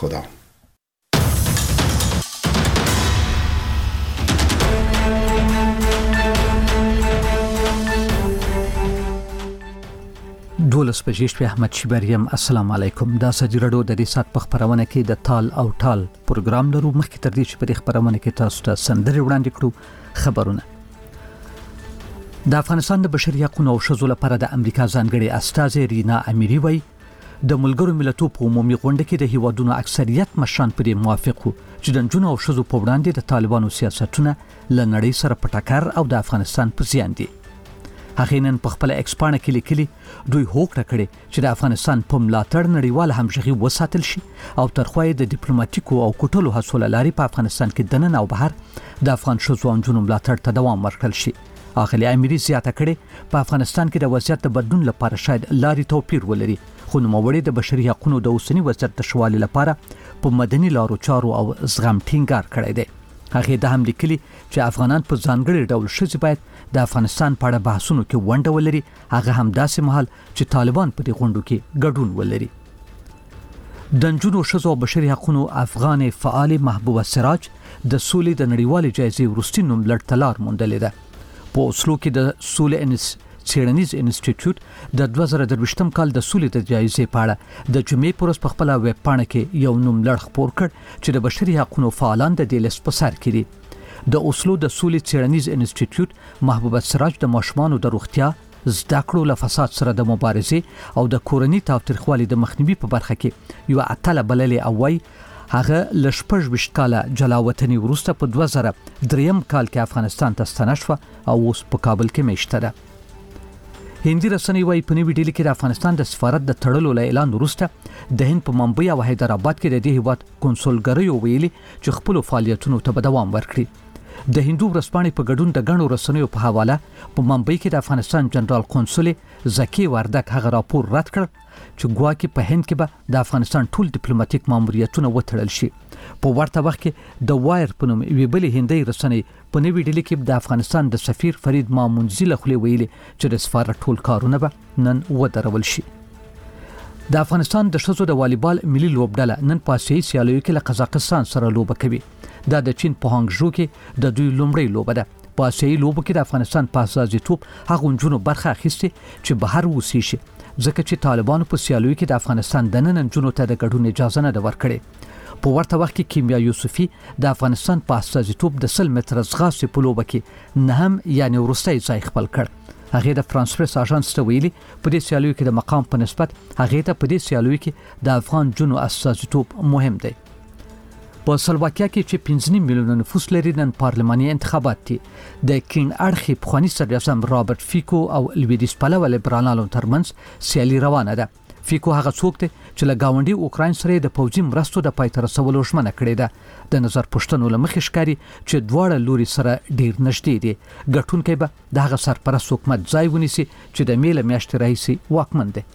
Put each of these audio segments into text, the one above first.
خدا. دولس بجیش احمد شیبریم. السلام علیکم. دا سجرډو د دې سات په خبرونه کې د تال او ټال پروګرام لرو. مخکې تر دې چې په دې خبرونه کې تاسو ته سندرې وړاندې کړو خبرونه. د افغانستان د بشري حقوقو او ښځو لپاره د امریکا ځانګړي استازي رینا امیری وایي د ملګرو ملتونو په عمومي غونډه کې د هیوادونو اکثریت مشران پر موافق وو چې د نجونو او ښځو په وړاندې د طالبانو سیاستونه ل نړۍ سره په ټکر او د افغانستان په زیان دي. هغه نن په خپل ایکسپانه کې لیکلي دوی هوکړه کړې چې د افغانستان په ملاتړ نړیوال همغږي وساتل شي او ترخوی د ډیپلوماټیکو او کوټلو حصول لاري په افغانستان کې دننه او بهر د افغان ښځو او نجونو ملاتړ ته دوام ورکړل شي. اخلي امیری زیاته کړې په افغانستان کې د وضعیت د بدلون لپاره شاید لاري توپیر ولري، خو نوموړي د بشري حقوقو د اوسنی وضعیت د شوالي لپاره په مدني لارو چارو او زغم ټینګار کړی دی. هغه د هم لیکلي چې افغانان په ځانګړي ډول شذ باید د افغانستان په اړه بحثونو کې ونډه ولري، هغه هم داسې مهال چې طالبان په دې غونډو کې ګډون ولري. د نجونو ښځو او بشري حقوقو افغان فعال محبوبه سراج د سولې د نړیوالې جایزې وروستي نوم لړتلار موندلې ده. په اوسلو کې د سولې څېړنیز انسټیټیوټ د 2023م کال د سولې د جایزې په اړه د جمعې پر ورځ په خپل ویب پاڼه کې یو نوم لړ خپور کړ چې د بشري حقوقو فعالان د دې لیست په سر کې دي. د اوسلو د سولې څېړنیز انسټیټیوټ محبوبه سراج د ماشومانو د روغتیا، زده کړو له فساد سره د مبارزې او د کورنۍ تاوتریخوالي د مخنیوي په برخه کې یو اتله بللې او وای هغه ل 26 کاله جلا وطني وروسته په 2003 کال کې افغانستان ته ستنه شوه او اوس په کابل کې میشته ده. هندي رسنۍ وايي په نوې ډیلي کې د افغانستان د سفارت د تړلو اعلان وروسته د هند په ممبئی او حیدرآباد کې د دې هیواد کنسولګریو ویلي چې خپل فعالیتونو ته دوام ورکړي. د هندو ورځپاڼې په ګډون د غنو رسنیو په حواله په ممبئی کې د افغانستان جنرال قونسل زکی وردک هغه راپور رد کړ چې ګواکې په هند کې به د افغانستان ټول ډیپلوماټیک ماموریتونه وتړل شي. په ورته وخت کې د وایر په نوم یوې بلې هندۍ رسنۍ په نوې ډیلي کې د افغانستان د سفیر فرید مامونزي له خولې ویلي چې د سفارت ټول کارونه به نن ودرول شي. د افغانستان د ښځو د والیبال ملي لوبډله نن په آسیایي سیالیو کې له قزاقستان سره لوبه کوي. دا د چین په هانګژو کې د دوی لومړی لوبه ده. په آسیایي لوبو کې د افغانستان په استازیتوب هغه نجونو برخه اخیستې چې بهر وسی شي، ځکه چې طالبانو په سیالیو کې د افغانستان د نن نجونو ته د ګډون اجازه نه ورکړې. په ورته وخت کې کیمیا یوسفي د افغانستان په استازیتوب د 100 متره ځغاستې په لوبه کې نهم یعنی وروستی ځای خپل کړ. هغه د فرانس پریس اژانس ته ویلي په دې سیالیو کې د مقام په نسبت هغه ته په دې سیالیو کې د افغان جنو استازیتوب مهم دی. په سلواکیا کې چې 15 میلیون نفوس لري نن پارلماني انتخابات دي. د کین اړخي پخوانی صدر اعظم رابرټ فیکو او لویدیس پلوه لیبرالانو ترمنځ سیالي روانه ده. فیکو هغه څوک دی چې له گاونډي اوکراین سره د پوځي مرستو د پای ته رسولو ژمنه کړې ده. د نظر پښتنو لمخې ښکاري چې دواړه لوري سره ډیر نږدې دي. ګټونکي به د هغه سرپرست حکومت ځای ونیسي چې د میله میاشتې راهیسي واکمن دی.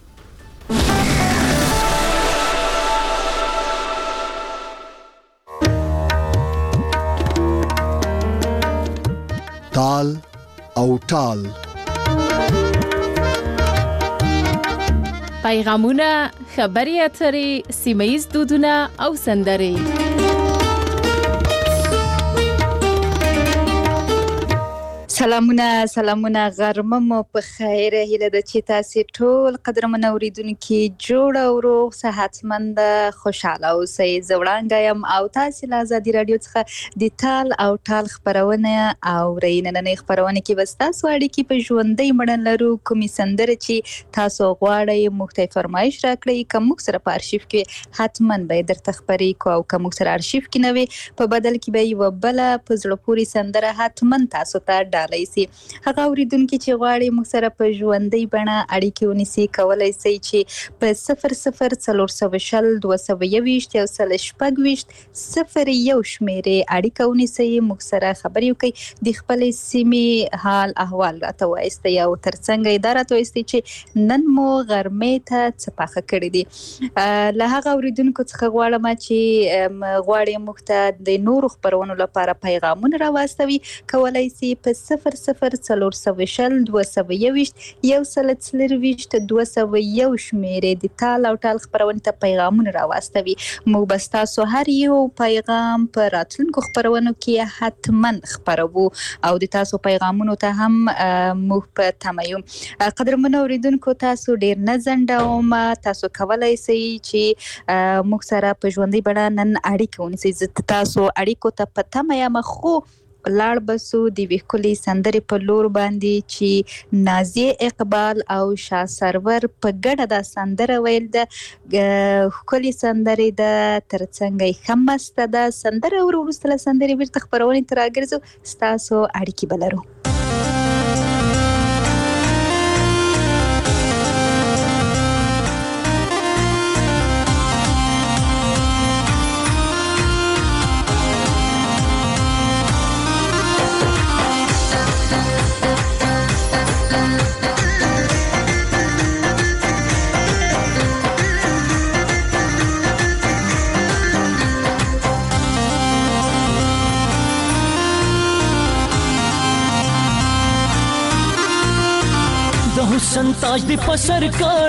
تال او ټال پیغامونه، خبري اترې، سیمه‌ییز دودونه او سندرې. سلامونه غرمه مو په خیر. هیله ده چې تاسو ټول قدرمن اوریدونکو جوړ او روغ صحتمند خوشاله اوسئ. زوړانګه يم او تاسو له آزادي رادیو څخه د تال او ټال خبرونه او ریننې خبرونه کې وستاسو اړیکې په ژوندۍ مړن لرو. کومې سندره چې تاسو غواړئ موږ ته فرمایش راکړئ، کوم سره په ارشیف کې حتما به درته خبرې کو او کوم سره ارشیف کې نه وي په بدل کې به یو بل په زړه پوري سندره حتما تاسو ته لایسي. هغه اوریدونکو چې غواړي موږ سره په ژوندۍ بڼه اړیکې ونیسي کولای شي چې په 0040 222 یو سل شپږ 01 شمیرې اړیکه ونیسي، موږ سره خبرې وکړي، د خپل سیمې حال احوال راته وایستي او ترڅنګ اداره ته وایستي چې نن مو غرمې ته څه پاخه کړی دي. له هغه اوریدونکو څخه غواړم چې غواړي موږ ته د نورو خبرونو لپاره پیغامونه راوستوي، کولای شي په شمیرې د تال او ټال خبرونه ته پیغامونه راوستوي. موږ بس تاسو هر یو پیغام په راتلونکو خبرونو کې حتما خبرو او د تاسو پیغامونو ته هم موږ په تمایو. قدرمنو اوریدونکو تاسو ډیر نه ځنډوم، تاسو کولای شئ چې موږ سره په ژوندۍ بڼه نن اړیکه ونیسئ. زه تاسو اړیکو ته په تمه یم، خو لاړ بسو د ویکولي سندرې په لور باندې چې نازیه اقبال او شاه سرور په ګډه د سندره ویل د ویکولي سندرې د ترڅنګ خمسته د سندره وروسته سندرې بیرته خبرونه تر راګرځو تاسو اړیکې بلرو. حسن تاج دی پسر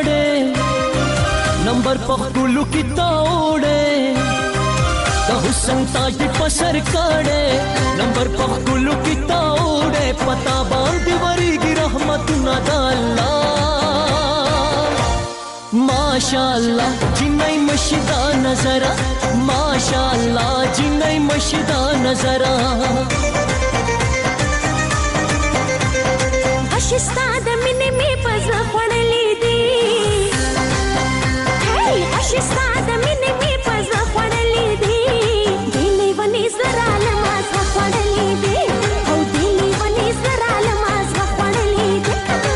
کاڑے نمبر پخلو کی تاوڑے دا حسن تاج دی پسر کاڑے نمبر پخلو کی تاوڑے پتا باندې وریږي رحمتونه د الله. ماشاءالله جنای مشدا نظر، ماشاءالله جنای مشدا نظر. اشستا د مینې می پزړه خړلې دي، هی اشستا د مینې می پزړه خړلې دي. دلی ونی زرا لماز خړلې دي، او دلی ونی زرا لماز خړلې دي.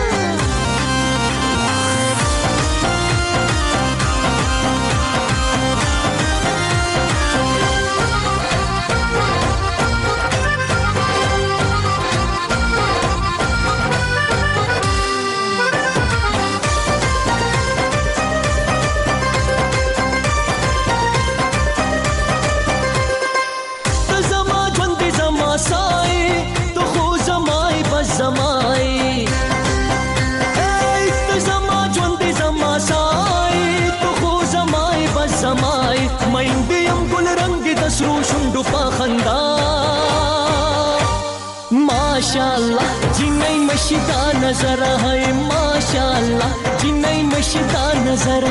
माशाअल्लाह जिन्नई मशीदा नजर है, माशाअल्लाह जिन्नई मशीदा नजर.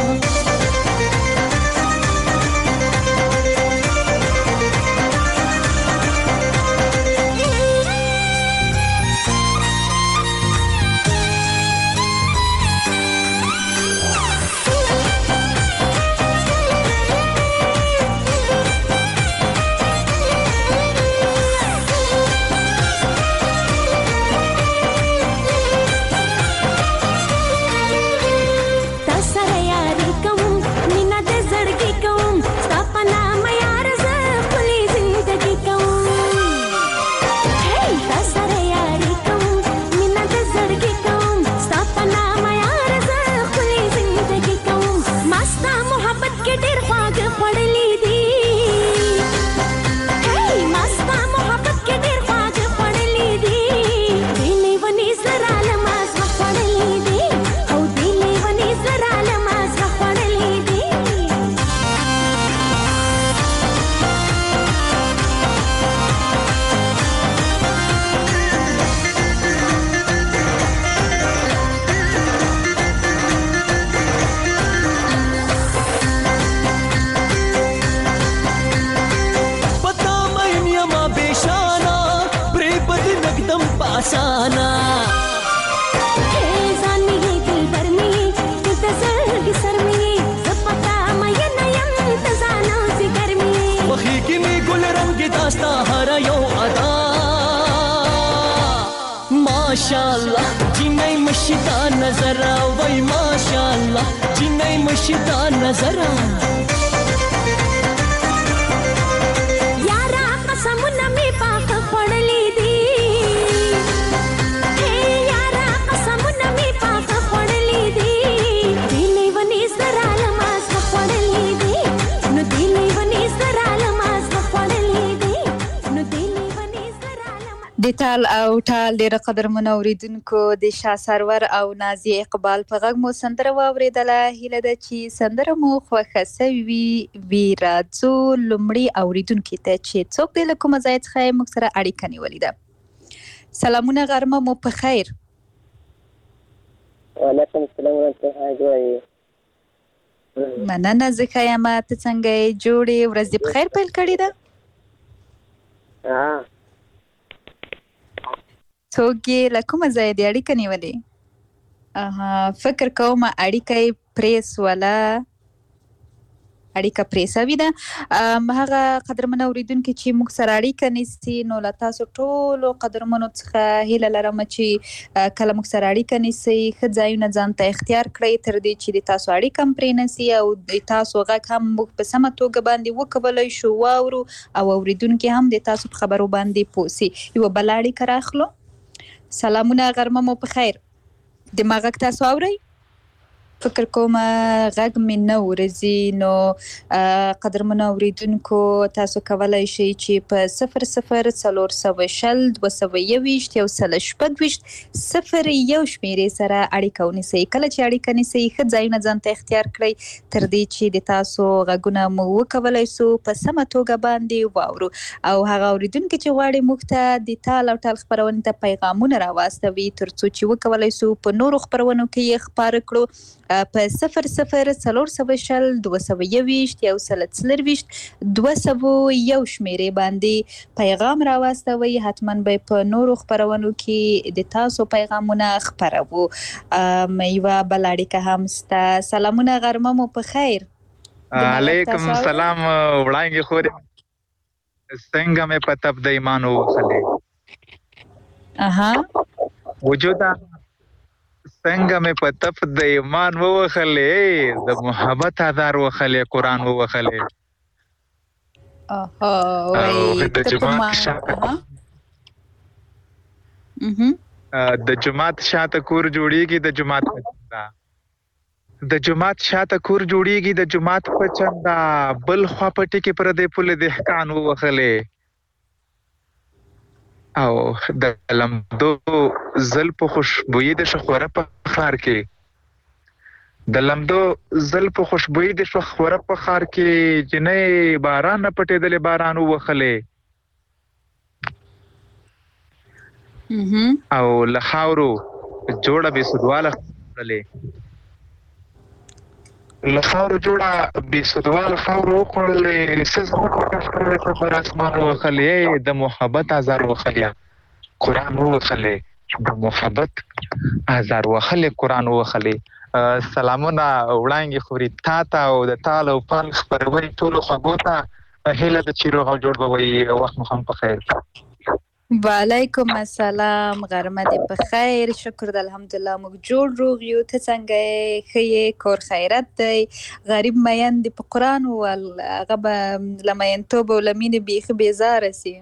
माशाअल्लाह जिन्नई मशीदा नजर वही, माशाअल्लाह जिन्नई मशीदा नजर. यारा कसमुना मी पाक पडली दी, हे यारा कसमुना मी पाक पडली दी. दिली वनी जरा लमाज पडली दी, न दिली वनी जरा लमाज पडली दी, न दिली वनी जरा. د تال او ټال ډېر قدرمن اوریدونکو د شاه سرور او نازي اقبال په غږ مو سندره واوریدله. هیله ده چې سندره مو خوښه سوي وي. راځو لومړي اوریدونکي ته چې څوک دی له کومه ځای څخه یې موږ سره اړیکه نیولې ده. سلامونه، غرمه مو په خیر. وعلیکم السلام ورحمة الله. مننه، زه ښه یم. ته څنګه یې؟ جوړې ورځ دې په خیر پیل کړې ده؟ څوک یې له کومه ځایه دې اړیکه نیولې؟ فکر کوم اړیکه یې پرې سوله، اړیکه پرې سوې ده. هغه قدرمن اوریدونکي چې موږ سره اړیکه نیسي، نو له تاسو ټولو قدرمنو څخه هیله لرم چې کله موږ سره اړیکه نیسئ ښه ځایونه ځان ته اختیار کړئ تر دې چې د تاسو اړیکه هم پرې نسي او د تاسو غږ هم موږ په سمه توګه باندې وکولی شو واورو او اوریدونکي هم د تاسو په خبرو باندې پوه سي. یوه بله اړیکه راخلو. سلامونه، غرمه مو په خیر. د ما غږ تاسو اورئ؟ فکر کوم غږ مې نه ورځي. نو قدرمنو اوریدونکو تاسو کولی شئ چې په 0040 221 126 01 شمیرې سره اړیکه ونیسئ. کله چې اړیکه نیسئ ښه ځایونه ځان ته اختیار کړئ تر دې چې د تاسو غږونه مو وکولی سو په سمه توګه باندې واورو. او هغه اوریدونکي چې غواړي موږ ته د تال او ټال خپرونې ته پیغامونه راواستوي تر څو چې وکولی سو په نورو خپرونو کې یې خپاره کړو، په 0040 221 124 201 شمیرې باندې پیغام راواستوي. حتما به په نورو خپرونو کې د تاسو پیغامونه خپروو. یوه بله اړیکه هم سته. سلامونه، غرمه مو په خیر. علیکم السلام وړانګې خورې، څنګه مې په تپ د ایمان ووخلې وجوده، څنګه مې په تپ د ایمان ووخلې، د محبت آذار وخلې، قرآن ووخلې. د جماعت شاته کور جوړیږي، د جماعت په چندا، د جماعت شاته کور جوړیږي، د جماعت په چندا، بل خوا په ټکي پر دې پل دهقان ووخلې. او د لمدو زلفو خوشبویي د شخوره په خار کې، د لمدو زلفو خوشبویي د شخوره په خار کې، جنې باران نه پټېدلې باران ووخلې. او له خاورو جوړه بې سودواله خوړلې، له خاورو جوړه بې سودواله خاورو وخوړلې، څه زموږ پر اسمان ووخلې، د محبت آذار وخلې، قرآن ووخلې، د محبت آذار وخلې، قرآن ووخلې. سلامونه وړانګې خوري تا ته او د تال او پل خپرونې ټولو خوږو ته هیله ده چې روغ او جوړ به وي. وخت مو هم په خیر. وعلیکم السلام، غرمه دې په خیر. شکر د الحمدلله موږ جوړ روغ یو. ته څنګه یې؟ ښه یې؟ کور خیرت دی؟ غریب مین دې په قرآن وویل، هغه به له مینتوب او له مینې بیخي بیزاره سي.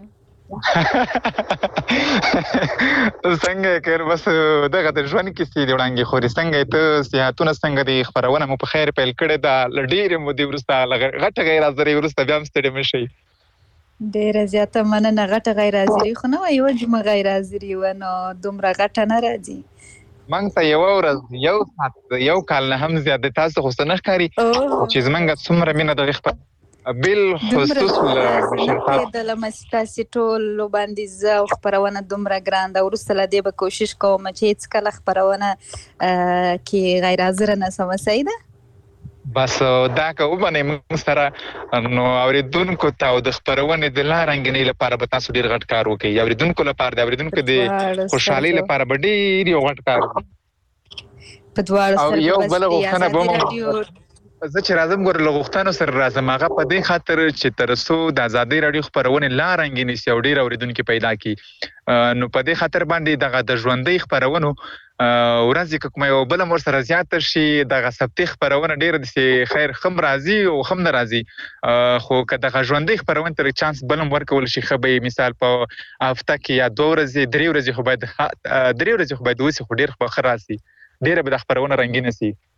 څنګه کړ بس دغه د ژوند کیسې دی وړانګې خوري. څنګه ته صحتونه څنګه دی؟ خپرونه مو په خیر پیل کړې ده، له ډېرې مودې وروسته غټه غیر حاضرۍ وروسته بیا هم ستړي مه شئ. ډېره زیاته مننه. غټه غیر حاضري خو نه وه، یوه جمعه غیر حاضري وه، نو دومره غټه نه راځي. موږ ته یوه ورځ، یو ساعت، یو کال نه هم زیات دی. تاسو خو څه نه ښکاري چې زموږ څومره مینه دغې خپل بالخصوص له مشرتاب کېدله ستاسې ټولو باندې زه او خپرونه دومره ګران ده. وروسته له دې به کوشش کوم چې هېڅکله خپرونه کې غیر حاضره نه سمه. صحیح ده؟ بس دا که ومنئ موږ سره، نو اورېدونکو ته او د خپرونې د لا رنګینۍ لپاره به تاسو ډېر غټ کار وکړئ. اورېدونکو لپاره، د اورېدونکو د خوشحالۍ لپاره به ډېر یو غټ کار وکړئ. په دواړو او یو بله غوښتنه به راډیو زه چې راځم ګوره له غوښتنو سره راځم، هغه په دې خاطر چې تر څو د ازادۍ راډیو خپرونې لا رنګینې سي او ډېر اورېدونکي پیدا کړي، نو په دې خاطر باندې دغه د ژوندۍ خپرونو ورځې که کومه یوه بله هم ورسره زیاته شي، دغه ثبتي خپرونه ډېره داسې خیر ښه هم راځي او ښه هم نه راځي. خو که دغه ژوندۍ خپرونې ته چانس بل هم ورکول شي ښه به مثال په هفته کې یا 2 ورځې 3 ورځې خو باید 3 ورځې خو باید وسي، خو ډېر ښه راسي، ډېره به دا خپرونه رنګینه سي.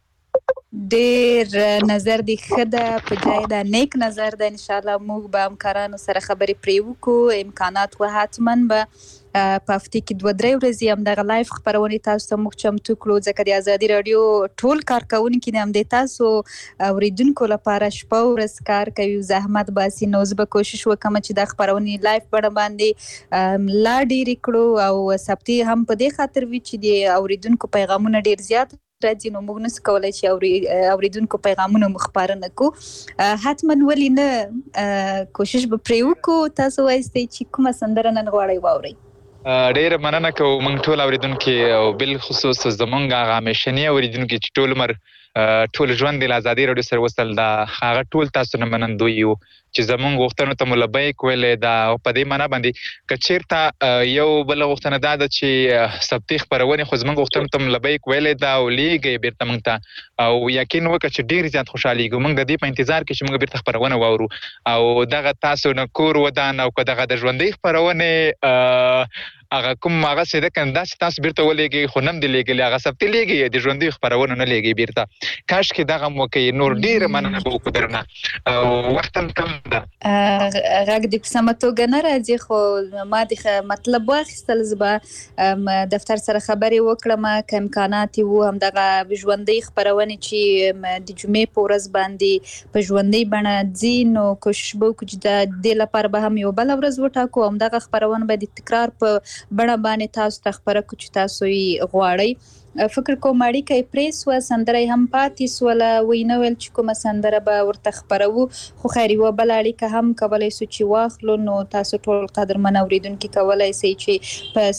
ډېر نظر دی خدا په ځای دا نیک نظر ده. ان شاء الله موږ به همکارانو سره خبرې پرې وکړو. امکانات و حتما به په هفته کې 2-3 ورځې همدغه لایف خپرونې تاسو ته موږ چمتو کړو، ځکه د ازادي راډیو ټول کارکوونکي د همدې تاسو اوریدونکو لپاره شپه او ورځ کار کوي، زحمت باسي. نو زه به کوشش وکړم چې دا خپرونې لایف بڼه باندې لا ډېرې کړو او ثبتې هم په دې خاطر وي چې د اوریدونکو پیغامونه ډېر زیات راځي، نو موږ نسو کولی چې اوریدونکو پیغامونه مو خپاره نه کړو. حتما ولې نه کوشش به پرې وکړو. تاسو وایستئ چې کومه سندره نن غواړئ واورئ؟ ډېره مننه کوو موږ ټول اوریدونکي او بالخصوص زمونږ هغه همیشني اوریدونکي چې ټول عمر ټول ژوند د ازادي راډیو سره وصل دا هغه ټول تاسو نه منندوی یو چې زمونږ غوښتنو ته مو لبیک ویلې دا په دې معنا باندې که چېرته یو بله غوښتنه دا ده چې ثبتي خپرونې خو زمونږ غوښتنو ته مو لبیک ویلې دا او لیږئ بیرته موږ ته او یقین وکړه چې ډېر زیات خوشحالیږو. موږ د دې په انتظار کې چې موږ بیرته خپرونه واورو او دغه تاسو نه کور ودان او که دغه د ژوندۍ خپرونې هغه کوم هغه څه ده که داسې تاسو بیرته ولېږئ خو نه هم دې لېږلي هغه ثبتي لېږئ د ژوندیو خپرونو نه لېږئ بیرته. کاشکې دغه هم وکړئ. نور ډېره مننه به وکړو درنه او وخت هم کم ده. غږ دې په سمه توګه نه راځي خو ما د مطلب واخیستل. زه به دفتر سره خبرې وکړم که امکانات یې وو همدغه ژوندۍ خپرونې چې د جمعې په ورځ باندې په ژوندۍ بڼه ځي نو کوشش به وکړو چې د دې لپاره به هم یو بله ورځ وټاکو. همدغه خپرونه به د تکرار په بڼه باندې تاسو ته خپره کړو چې تاسو یې غواړئ. فکر کوم اړیکه یې پرې سوه، سندره یې هم پاتې سوله، ویې نه ویل چې کومه سندره به ورته خپروو، خو خیر یوه بله اړیکه هم کولی سو چې واخلو. نو تاسو ټول قدرمن اوریدونکي کولی سئ چې په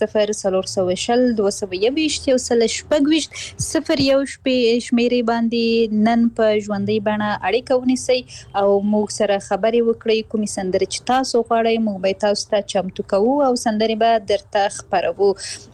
00 420 221 126 01 شمېرې باندې نن په ژوندۍ بڼه اړیکه ونیسئ او موږ سره خبرې وکړئ. کومې سندرې چې تاسو غواړئ موږ به یې تاسو ته چمتو کوو او سندرې به درته خپروو.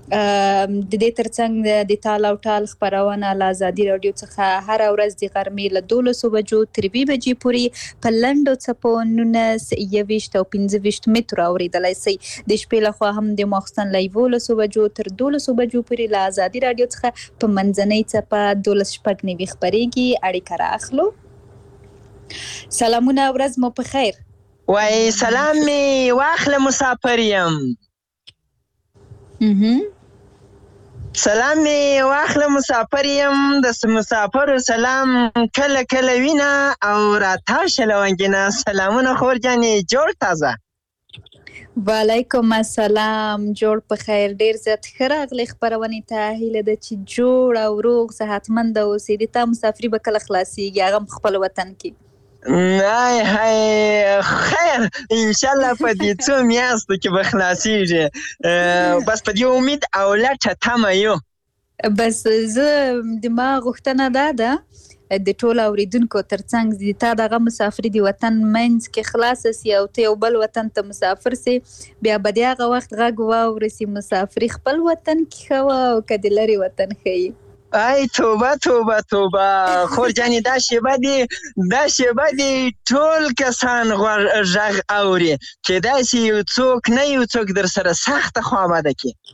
د دې ترڅنګ د تال او ټال خپرونه له ازادي راډیو څخه هره ورځ د غرمې له 12 بجو تر 2 بجې پورې په لنډو څپو 19 21 او 25 مترو اورېدلی سئ. د شپې لخوا هم د ماخوستن له 11 بجو تر 12 بجو پورې له ازادي راډیو څخه په منځنۍ څپه 12:09 خپرېږي. اړیکه را اخلو. سلامونه، ورځ مو په خیر. وای سلام می واخله مسافر یم. سلام می واخله مسافر یم، د مسافر سلام کله کله وینه او راتاشه لونګینه. سلامونه خور جانې، جوړ تازه. وعلیکم السلام، جوړ په خیر. ډېر زیات ښه راغلی خپرونې ته. هیله ده چې جوړ او روغ صحتمند اوسې. د تا مسافري به کله خلاصیږي هغه هم خپل وطن کې؟ نه خیر انشالله په دې څو میاشتو کې به خلاصیږي. بس په دې امید او لټه تمه یو. بس زه د ما غوښتنه دا ده د ټولو اوریدونکو ترڅنګ د تا دغه مسافري د وطن منځ کې خلاصه سي او ته یو بل وطن ته مسافر سي، بیا به د هغه وخت غږ واورسي مسافري خپل وطن کې ښه وه او که د لرې وطن ښه. ای توبه توبه توبه خور جانې، دا شیبه دی ټول کسان غږ اوري چې داسې یو څوک نه یو څوک در سره سخته خوابده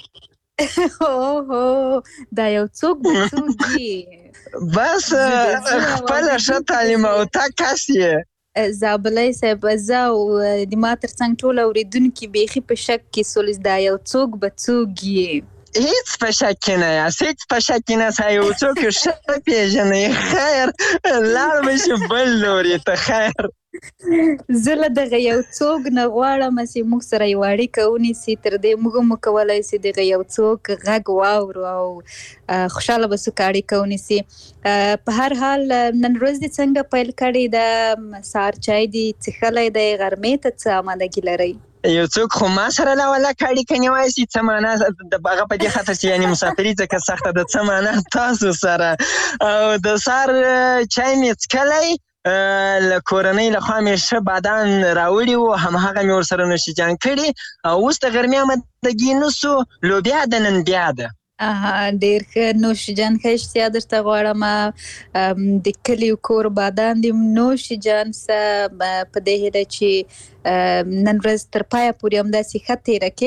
کې. دا یو څوک به څوک وي؟ بس خپله ښه تعلیم او تا کس یې. زابلی صاحب، زه او د ما ترڅنګ ټول اوریدونکي بیخي په شک کې سول. دا یو څوک به څوک یې؟ هیڅ په شک کې نه یاست، هیڅ په شک کې نه یاست. یو څوک ښه پېژنئ. خیر لاړ به شي بل لوري ته. خیر زه له دغه یو څوک نه غواړم چې موږ سره یو اړیکه ونیسي. تر دې موږ هم وکولی سي دغه یو څوک غږ واورو او خوشحاله به څوک اړیکه ونیسي. په هر حال نن ورځ دې څنګه پیل کړې ده؟ سهار چای دې څښلی دی؟ غرمې ته څه امادګي لرئ؟ یو څوک خو ما سره له ولکه اړیکه نیولی سي. څه معنا د هغه په دې خاطر چې یعنې مسافري ځکه سخته ده. څه معنا تاسو سره او د سهار چای مې څښلی، له کورنۍ لخوا مې ښه بادان راوړي وو، همهغه مې ورسره نوشیجان کړي او اوس د غرمې امادګي نسو. لوبیا د نن بیا ده. ډېر ښه. نوشیجان ښه اشتیا درته غواړم. د کلي کور بادان دې نوشیجان سه په دې هیله چې نن ورځ تر پایه پورې همداسې ښه تېره کړې.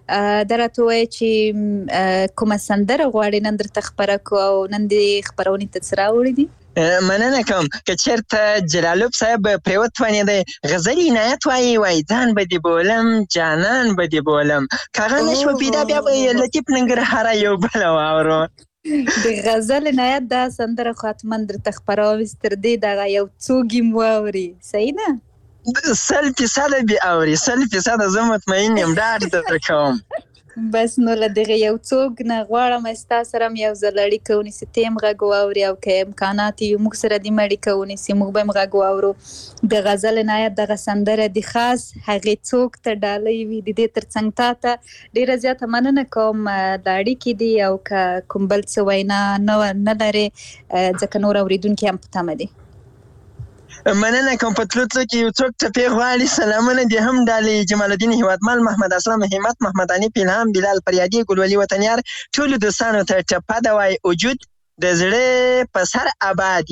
درته وای چې کومه سندره غواړي نن درته خبره کو او نن دې خبرونې ته څه راوړي دي؟ مننه کوم که چېرته جلالوب صاحب پرې وتوانېدی غزل عنایت وایي ځان به دې بولم جانان به دې بولم که هغه نه شوه پیدا بیا به یې لطیف ننګرهاره یو بله واورو د غزل عنایت دا سندره خو حتما درته خپروم چې تر دې دغه یو څو ګیم واوري صحیح ده 100% به اوري 100% زه مطمئن یم ډاډ درکوم بس نو له دغه یو څوک نه غواړم ستا سره هم یو ځل اړیکه ونیسي ته هم غږ واوري او که امکانات یې موږ سره دې هم اړیکه ونیسي موږ به هم غږ واورو د غزل عنایت دغه سندره د خاص هغې څوک ته ډالۍ وي د دې تر څنګ تا ته ډېره زیاته مننه کوم د اړیکې دي او که کوم بل څه وینا نه لرې ځکه نور اورېدونکي هم په تمه دي مننه کوم په تلو تلو کې یو څوک ټپې غواړي سلامونه دې هم ډالۍ جمال الدین هیوادمل محمد اسلام همت محمد حنیف الهام بلال فریادي ګلولي وطنیار ټولو دوستانو ته ټپه ده وایي وجود د زړه په سر آباد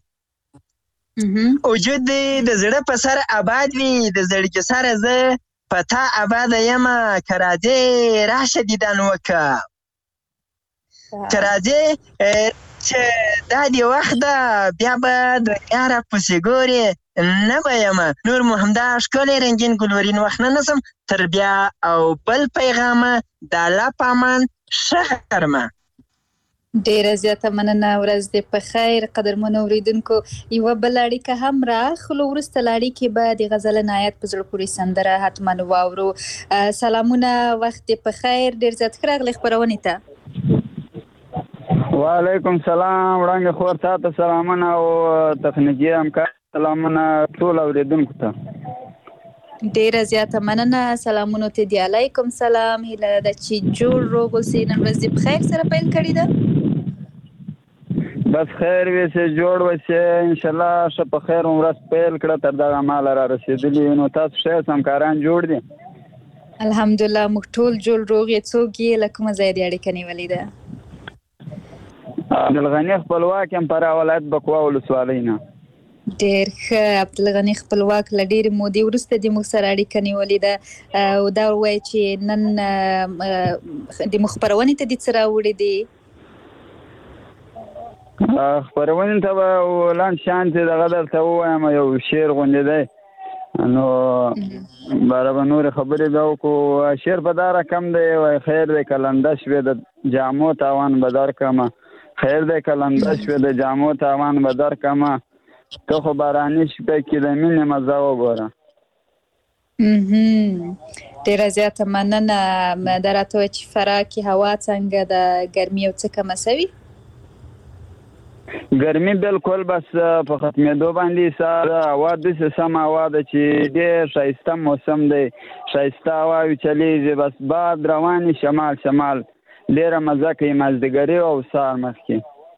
یې وجود دې د زړه په سر آباد وي د زړګي سره زه په تا آباده یمه که راځې راشه دیدن وکړه که راځې چې دا دی وخت ده بیا به دنیا را پسې ګورې نه به یم نور مو همدا ښکلی رنګین ګلورین وخت نه نسم تر بیا او بل پیغامه د الله په امان ښه غرمه ډیره زیاته مننه ورځ دې په خیر قدرمنو اورېدونکو یوه بله اړیکه هم راخلو وروسته له اړیکې به د غزل عنایت په زړه پورې سندره حتما واورو سلامونه وخت دې په خیر ډېر زیات ښه راغلی خپرونې ته وعلیکم سلام وړاندې خور تاته سلامونه او تخنیکي همکار سلامونه ټول اورېدونکو ته ډیره زیاته مننه سلامونو ته دی علیکم سلام هیله ده چې جوړ روغ اوسئ نن ورځ دې په خیر سره پیل کړې ده بس خیر ویسې جوړ وسې انشاءالله ښه په خیر ورځ پیل کړه تر دغه ماله را رسېدلي نو تاسو ښه همکاران جوړ دي الحمدلله موږ ټول جوړ روغ یې څوک یې له کومه ځایه دې اړیکه نیولې ده عبدالغني خپلواک یم فراه ولایت بکوا ولسوالۍ نه ډېر ښه عبدالغني خپلواک له ډېرې مودې وروسته دې موږ سره اړیکه نیولې ده او دا ووایه چې نن د موږ خپرونې ته دې څه راوړي دي خپرونې ته به لاندې شانتې دغه درته ووایم یو شعر غوندې دی نو باره به نورې خبرې بیا وکړو شعر په دا رقم دی وایي خیر دی که لنده شوې د جامو تاوان به درکړمه خیر دی که لنده شوې د جامو تاوان به درکړمه ته خو باراني شپې کې د مینې مزه وګوره ډېره زیاته مننه دا راته وایه چې فراه کې هوا څنګه ده ګرمي یو څه کمه سوي ګرمي بالکل بس په ختمېدو باندې ساره هوا داسې سم هوا ده چې ډېر ښایسته موسم دی ښایسته هواوې چلیږي بس باد روانې شمال ډېره مزه کوي مازدیګري او سهار مخکې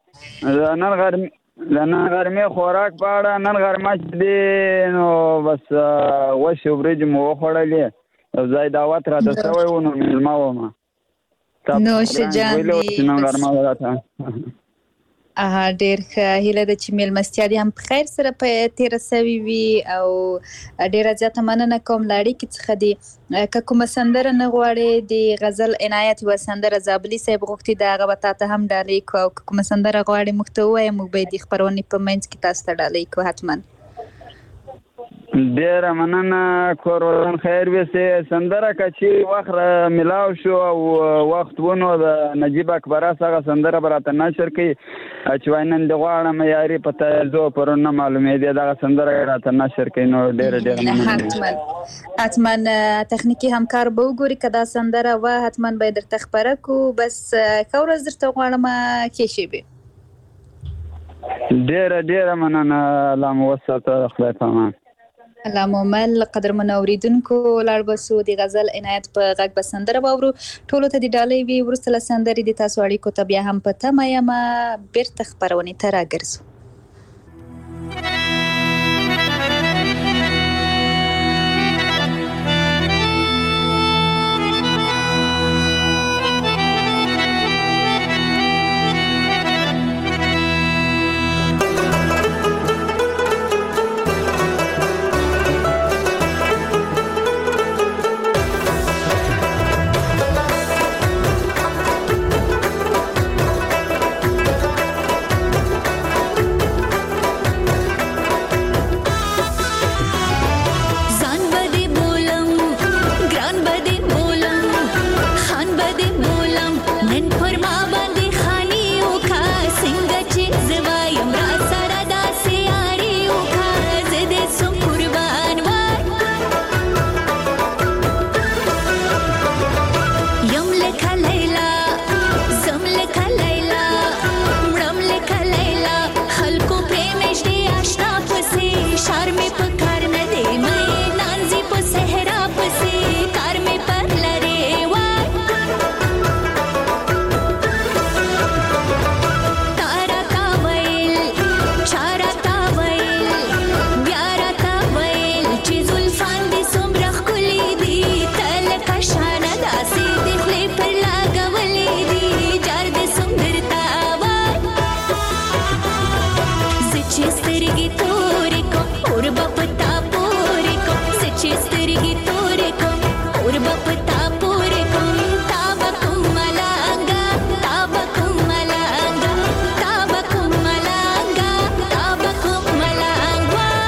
د نن غرمې خوراک په اړه نن غرمه چې دی نو بس غوښې وریجې مو وخوړلې یو ځای دعوت راته شوی و نو مېلمه ومه نوش جان دي نن غرمه راته ډېر ښه هیله ده چې مېلمستیا دې هم په خیر سره تېره سوې وي او ډېره زیاته مننه کوم له اړیکې څخه دي که کومه سندره نه غواړې د غزل عنایت یوه سندره زابلي صاحب غوښتي د هغه به تا ته هم ډالۍ کړو او که کومه سندره غواړې موږ ته ووایه موږ به یې د خپرونې په منځ کې تاسو ته ډالۍ کړو حتما ډېره مننه کور ودان خیر ویسې سندره که چې وخت ملاو شو او وخت ونو د نجیب اکبراس هغه سندره به راته نشر کوي چې وایي نن دې غواړم یاري په تایزو پرون نه معلومېدې دغه سندره راته نشر کوي نو ډېره مننه حتما تخنیکي همکار به وګوري که دا سندره وه حتما به یې درته خپره کړو بس ښه ورځ درته غواړم ښې شېبې ډېره مننه الله مو وساته خدای په امان الله مومل قدرمنو اورېدونکو لاړ به سو د غزل عنایت په غږ به سندره واورو ټولو ته د ډالۍ وي وروسته له سندرې د تاسو اړیکو ته بیا هم په تمه یمه بېرته خپرونې ته راګرځو چې سترګې تورې کوم اور به په تا پورې کوم تا به کوم ملنګه تا به کوم ملنګه تا به کوم ملنګه تا به کوم ملنګ وای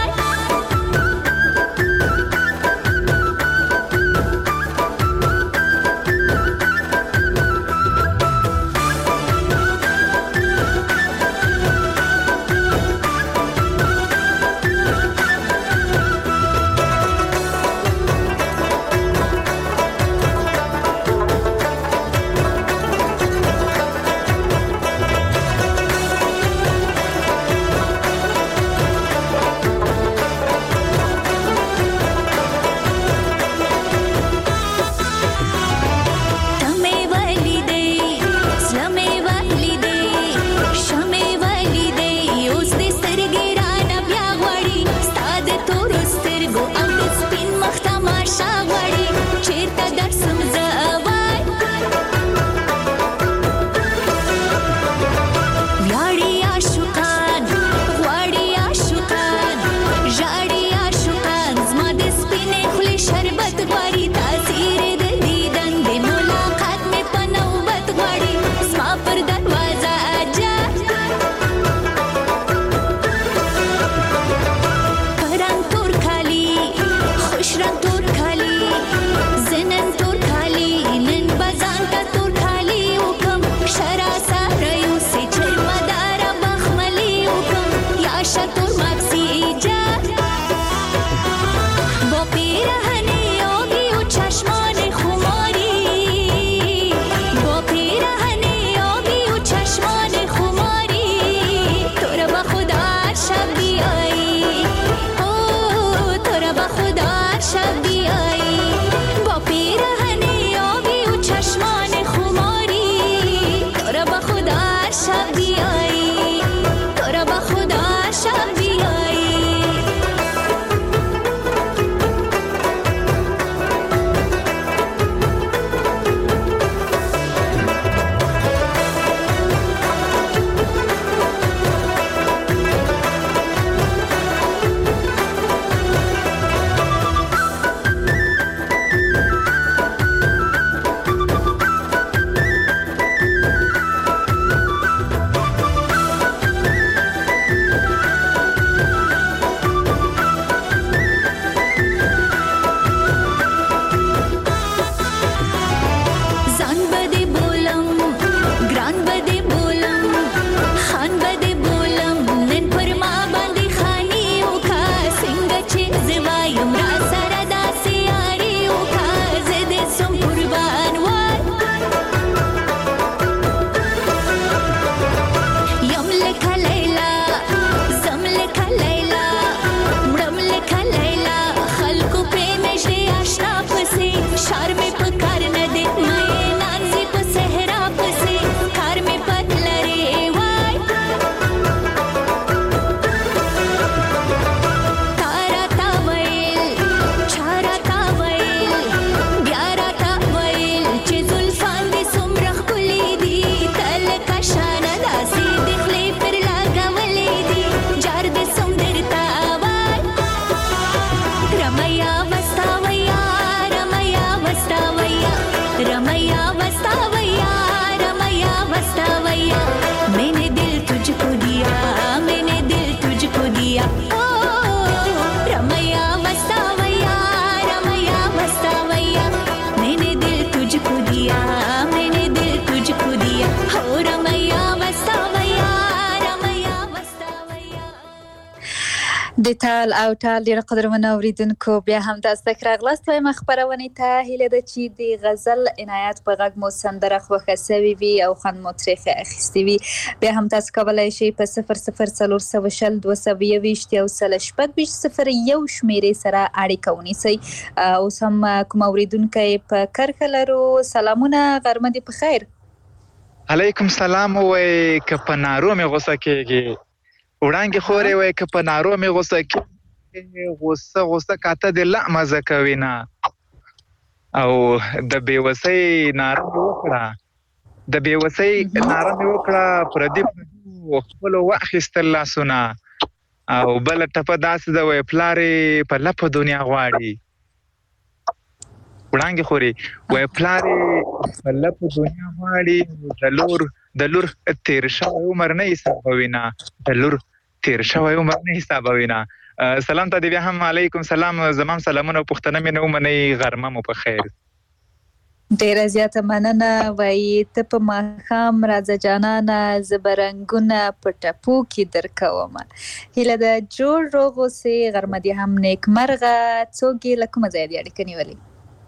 د تال او ټال ډېر قدرمنو اوریدونکو بیا هم تاسو ته راغلاست وایم خبرونه ته هیله ده چې د غزل عنایت په غږ مو سندره خوښه سوي وي او خوند مو ترې اخیستی وي بیا هم تاسو کولی شئ په 00402220 او 01620 شمیرې سره اړیکه ونیسئ. اوس هم کوم اوریدونکی په کرښه لرو. سلامونه، غرمه دې په خیر. علیکم سلام. وای که په نارو مې غوسه کېږي وړانګې خورې وای که په نارو مې غوسه کېږي غوسه کاته دې لا مزه کوي نه او د بېوسۍ ناره مې وکړه پردي خپلو واخیستل لاسونه او بله ټپه داسې ده وای پلار یې په لپه دنیا غواړي وړانګې خوري وای پلار په دنیا غواړي د لور تیر شوی عمر نه حسابوي نه د لور تیر شوی عمر نه حسابوي نه. سلام ته دی بیا هم علیکم سلام زمام سلامونه او پښتنه مې نه ومنئ غرمه مو په خیر. ډیره زیاته مننه. وایي ته په ماښام راځه جانانه زه به رنګونه په ټپو کې درکومه. هیله ده جوړ روغ اوسې، غرمه دې هم نیکمرغه. څوک یې له کومه ځایه دې اړیکه نیولې؟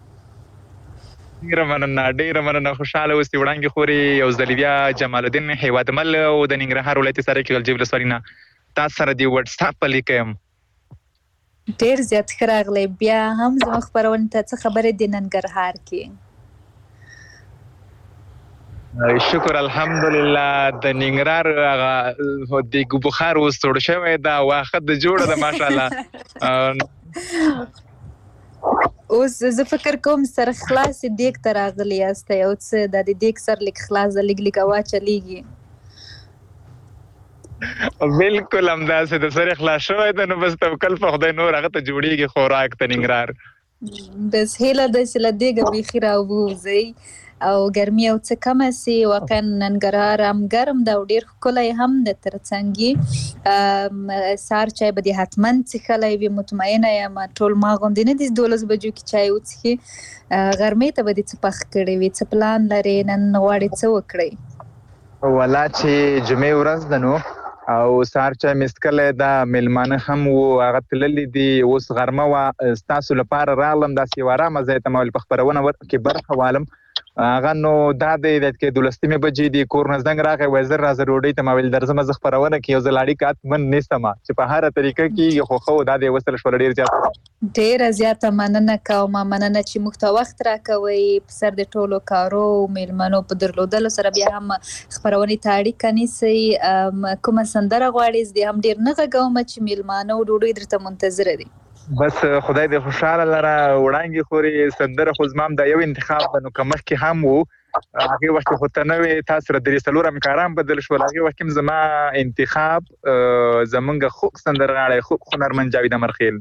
ډیره مننه خوشحاله اوسې وړانګې خوري. یو ځل بیا جمال الدین هیوادمل او د ننګرهار ولایت سرای غلجی ولسوالۍ نه تاسو سره د واتساپ په لیک یم. ډیر زیات ښه راغلی. بیا هم زموږ خپرونې ته څه خبرې د ننګرهار کې؟ شکر الحمدلله. د ننګرهار هغه د بخار اوس سوړ شوی دا واخه د جوړه ده ماشاءالله. اوس زه فکر کوم سر خلاص دیګ ته راغلی یاست او څه د دیګ سر لیک خلاص د لیک اوا چلیږي. بالکل همداسې د سر خلاص شوی ده نو بس توکل په خدای نور هغه ته جوړیږي خوراک ته ننګرهار. بس هیله ده چې له دیګه بیخي راووځئ او ګرمي او څه کمه سي. واقعا ننګرهار هم ګرم ده او ډیر ښکلی هم ده ترڅنګ سهار چای به دې حتما څښلی وي. مطمئنه یم ټول ما غوندې نه دي 12 بجو کې چای وڅښي. غرمې ته به دې څه پخ کړی وي؟ څه پلان لرې؟ نن غواړې څه وکړئ؟ ولا چې جمعې ورځ ده نو او سهار چای مې څښلی ده، میلمانه هم وو هغه تللي دي. اوس غرمه وه ستاسو لپاره راغلم داسې یو ارامه ځای ته ما ویل په خپرونه کې برخه والم. هغه نو دا دی چې 12 بجې دي کور نه زنګ راغی وایي زر راځه ډوډۍ ته. ما ویل درځم زه خپرونه کې یو ځل اړیکه حتما نیسم چې په هره طریقه کېږي خو ښه و دا دی وصل شوله ډېر زیات. ډېره زیاته مننه کوم. مننه چې موږ ته وخت راکوئ په سر د ټولو کارو میلمنو په درلودلو سره بیا هم خپرونې ته اړیکه نیسئ. کومه سندره غواړئ؟ زه دې هم ډېر نه غږوم چې میلمانه او ډوډۍ درته منتظره دي. بس خدای دې خوشحاله لره وړانګې خوري. سندره خو زما هم دا یو انتخاب ده نو که مخکې هم و هغې وخت کې خو ته نه وې تا سره 3-4 همکاران بدل شول. هغې وخت کې هم زما انتخاب زمونږ خوږ سندرغاړی خوږ هنرمند جاوید امرخیل.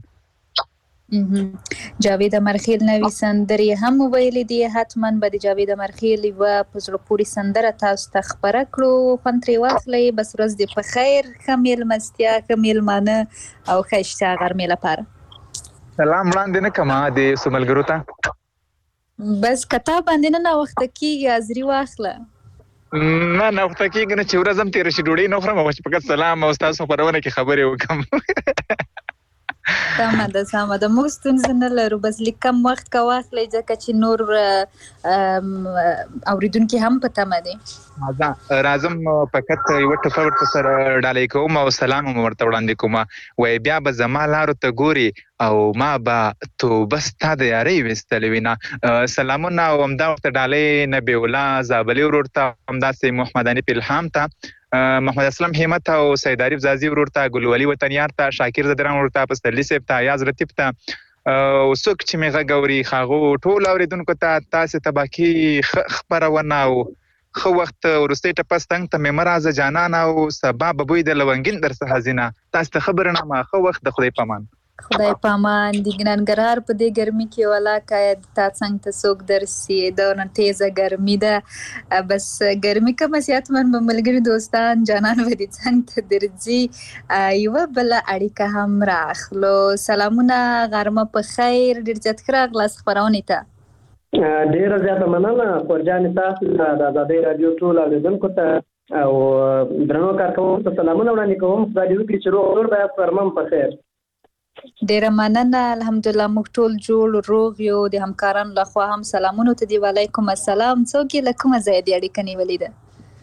جاوید امرخیل نوې سندرې هم ویلې دي. حتما به د جاوید امرخیل یوه په زړه پورې سندره تاسو ته خپره کړو. خوند ترې واخلئ. بس ورځ دې په خیر. ښه میلمستیا، ښه میلمانه او ښایسته غرمې لپاره. سلام وړاندې نه کومه د سملګرو ته؟ بس کتاب باندې نه ناوخته کېږي حاضري واخله. نه ناوخته کېږي نه چې ورځ هم تېره شي ډوډۍ نه خورم او چې فقط سلام او ستاسو خپرونه کې خبرې وکړم. سمه ده سمه ده. موږ ستونزه نه لرو. بس لږ کم وخت که واخلئ ځکه چې نور اورېدونکي هم په تمه دي. راځم فقط یوه ټپه ورته سره ډالۍ کوم او سلام هم ورته وړاندې کوم. وایي بیا به زما لارو ته ګوري او ما به توبه ستا د یارۍ ویستلې وي نه. سلامونه او همدا ورته ډالۍ نبی الله زابلي ورور ته، همداسې محمد حنیف الهام ته، محمد اسلم همت او سید عارف زازي ورور ته، ګلولي وطنیار ته، شاکر زدران ورور ته، پسرلي صاحب ته، ایاز رتیب ته او څوک چې مې غږ اوري هغو ټولو اورېدونکو ته تاسې ته باقي خپرونه او ښه وخت وروستۍ ټپه ستنګ ته مې مه راځه جانانه او سبا به بوی د لونګین در څخه حزینه. تاسې ته ښه برنامه ښه وخت د خدای پامان. خدای پامان. د ننګرهار په دې ګرمي کې ولاکه تا څنګ ته څوک درسي دونه تیزه ګرمي ده. بس ګرمي کمه سي حتما به ملګري دوستان جانان به دې څنګ ته درځي. یوه بله اړیکه هم راخلو. سلامونه غرمه په خیر. ډېر زیات ښه راغلاست خپرونې ته. ډېره زیاته مننه خورجانې تاسو ته د ازادۍ راډیو ټول اورېدونکو ته او درنو کارکوونکو ته سلامونه وړاندې کوم. خدای دې وکړي چې روغ جوړ به یاست. غرمه په خیر. ډیره مننه. الحمدلله موږ ټول جوړ روغ یو. د همکارانو لخوا هم سلامونه ته دی. وعلیکم السلام. څوک یې له کومه ځایه دې اړیکه نیولې ده؟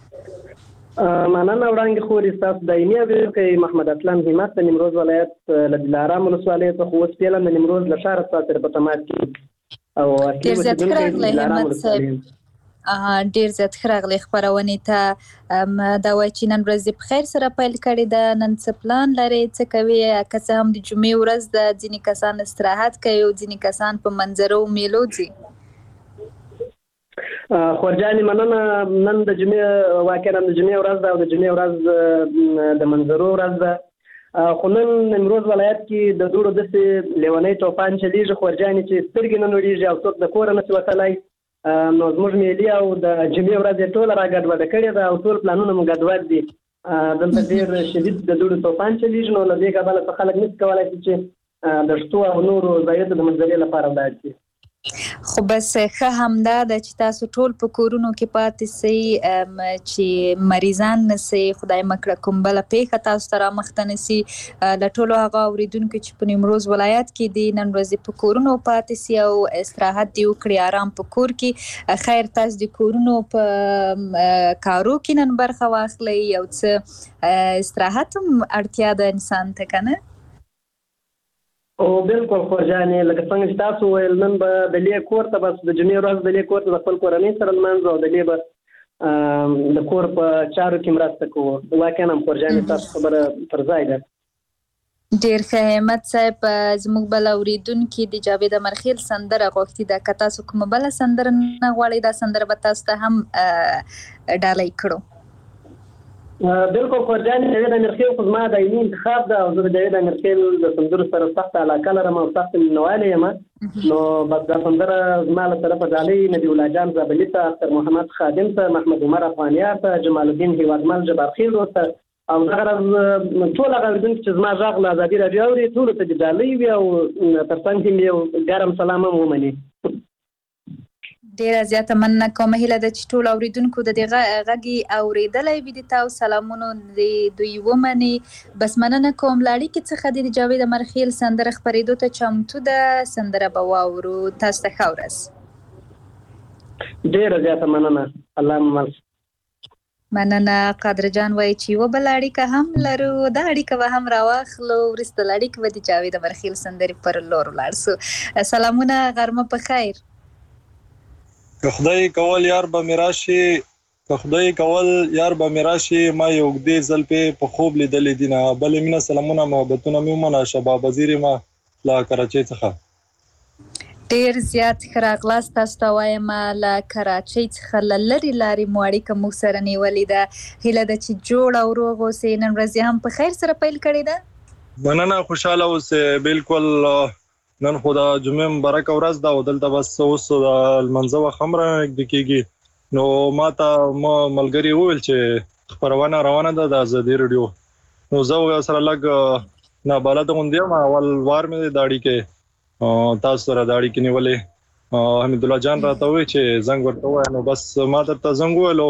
مننه وړاندې خوري. ستاسو دایمي اورېدونکی محمد اسلم همت د نیمروز ولایت له دلارام ولسوالۍ څخه اوس فعلا د نیمروز له ښاره ستاسو سره په تماس کې او ډېر زیات ښه راغلی همت صاحب. ډېر زیات ښه راغلی خپرونې ته. دا وایي چې نن ورځ دې په خیر سره پیل کړې ده. نن څه پلان لرې؟ څه کوې؟ که څه هم د جمعې ورځ ده ځینې کسان استراحت کوي او ځینې کسان په منظرو میلو ځي. خورجانې مننه. نن د جمعې واقعا د جمعې ورځ ده او د جمعې ورځ د منظرو ورځ ده خو نن نیمروز ولایت کې د دوړو داسې لیونی توپان چلیږي خورجانې چې سترګې نه نوړېږي او څوک د کوره نشي وتلی. نو زموږ ملي او د جمعې ورځ یې ټوله را ګډوډه کړې ده او ټول پلانونه مو ګډوډ دي. دلته ډېر شدید د دوړو توپان چلیږي، نو له دې کبله څه خلک نشي کولی چې د شتو او نورو ځایونو د منځلې لپاره ولاړ شي. خو بس ښه همدا ده چې تاسو ټول په کورونو کې پاتې سئ چې مریضان نسئ، خدای مکړه کوم بله پیښه تاسو ته رامخته نسي. له ټولو هغه اورېدونکو چې په نیمروز ولایت کې دي نن ورځې په کورونو پاتې سي او استراحت دې وکړي، آرام په کور کې. خیر تاسو د کورونو په کارو کې نن برخه واخلئ، یو څه استراحت هم اړتیا ده انسان ته، که نه؟ او بالکل خورجانې، لکه څنګه چې تاسو ویل نن به د لې کور ته بس د جمعې ورځ د لې کور ته د خپل کورنۍ سره لمانځو او د لې به د کور په چارو کې مرسته کوو. واقعا هم خورجانې تاسو خبره پر ځای ده. ډېر ښه همت صاحب. زموږ بل اورېدونکي د جاوید امرخیل سندره غوښتي ده، که تاسو کومه بله سندره نه غواړئ دا سندره به تاسو ته هم ډالۍ کړو. بالکل خورجانې، جاوید امرخیل خو زما دایمي انتخاب ده او زه د جاوید امرخیل د سندرو سره سخته علاقه لرم او سخت مینهوالی یم. نو بس دا سندره زما له طرفه ډالۍ نبي الله جان زابلي ته، اختر محمد خادم ته، محمد عمر افغانیار ته، جمال الدین هیوادمل جبارخیل ته او دغه ورځ ټول هغه اورېدونکي چې زما غږ له ازادي راډیو اوري ټولو ته دې ډالۍ وي او تر څنګ کې مې یو ګرم سلام هم ومني. ډیره زیاته مننه کوم. هیله ده چې ټول اورېدونکو د دې غږ اورېدلی وي د تاسو سلامونو دوی ومني. بس مننه کوم. له اړیکې څخه د جاوید امرخیل سندره خپرېدو ته چمتو ده، سندره به واورو. تاسو ته ښه ورځ. ډیره زیاته مننه. الله مل. مننه. قادر جان وایي چې یوه بله اړیکه هم لرو، دا اړیکه به هم راواخلو. وروسته له اړیکې به د جاوید امرخیل سندرې پر لور ولاړ سو. سلامونه، غرمه په خیر. که خدای کول یار به می راشي، که خدای کول یار به می راشي، ما یو اوږدې زلفې په خوب لیدلې دي نه. بلې مینه سلامونه محبتونه مې ومنه. شباب وزیر یم له کراچۍ څخه. ډېر زیات ښه راغلاست. تاسو ته وایم له کراچۍ څخه له لرې لارې مو اړیکه موږ سره نیولې ده. هیله ده چې جوړ او روغ اوسئ. نن ورځ هم په خیر سره پیل کړې ده. مننه، خوشحاله اوسئ. بالکل نن خو د جمعې مبارکه ورځ ده او دلته بس اوس د لمانځه وخت هم رانږدې کېږي. نو ما ته ملګري وویل چې خپرونه روانه ده د ازادي راډیو. نو زه سره لږ نابلده غوندې یم. اول وار مې د اړیکې تاسو سره د اړیکې نیولې. حمید الله جان راته وویل چې زنګ ورته ووایه. نو بس ما درته زنګ وویلو.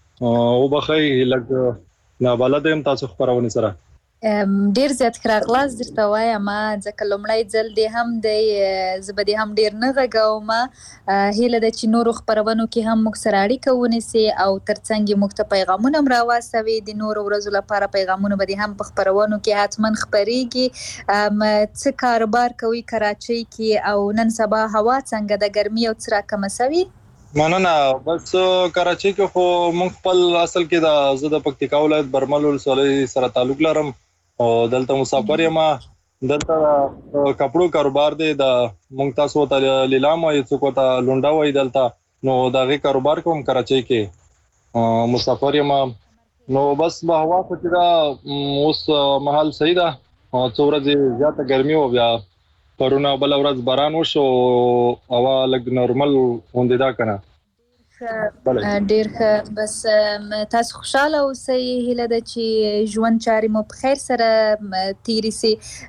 وبخئ لږ نابلده یم تاسو خپرونې سره. ډیر زیات ښه راغلاست درته وایم، ځکه لومړی ځل دی هم دی، زه به دې هم ډیر نه غږوم. هیله ده چې نورو خپرونو کې هم موږ سره اړیکه ونیسي او ترڅنګ یې موږ ته پیغامونه هم راواستوي. د نورو ورځو لپاره پیغامونه به دې هم په خپرونو کې حتما خپریږي. څه کاروبار کوي کراچۍ کې او نن سبا هوا څنګه ده؟ ګرمي او څه راکمه سوي؟ مننه. بس کراچۍ کې خو موږ خپل اصل کې زه د پکتیکا ولایت برمل ولسوالۍ سره تعلق لرم او دلته مسافر یم. دلته کپړو کاروبار دی. د موږ تاسو ته لیلام وایي، څوک ته لونډا وایي دلته. نو د هغې کاروبار کوم کراچۍ کې. مسافر یم. نو بس به هوا خو چې ده اوس مهال صحیح ده. څو ورځې زیاته ګرمي وه، بیا پرونه بله ورځ باران وشو، هوا لږ نورمل غوندې ده که نه. ډیر ښه. بس تاسو خوشاله اوسئ. هیله ده چې ژوند چارې مو په خیر سره تیرې سي.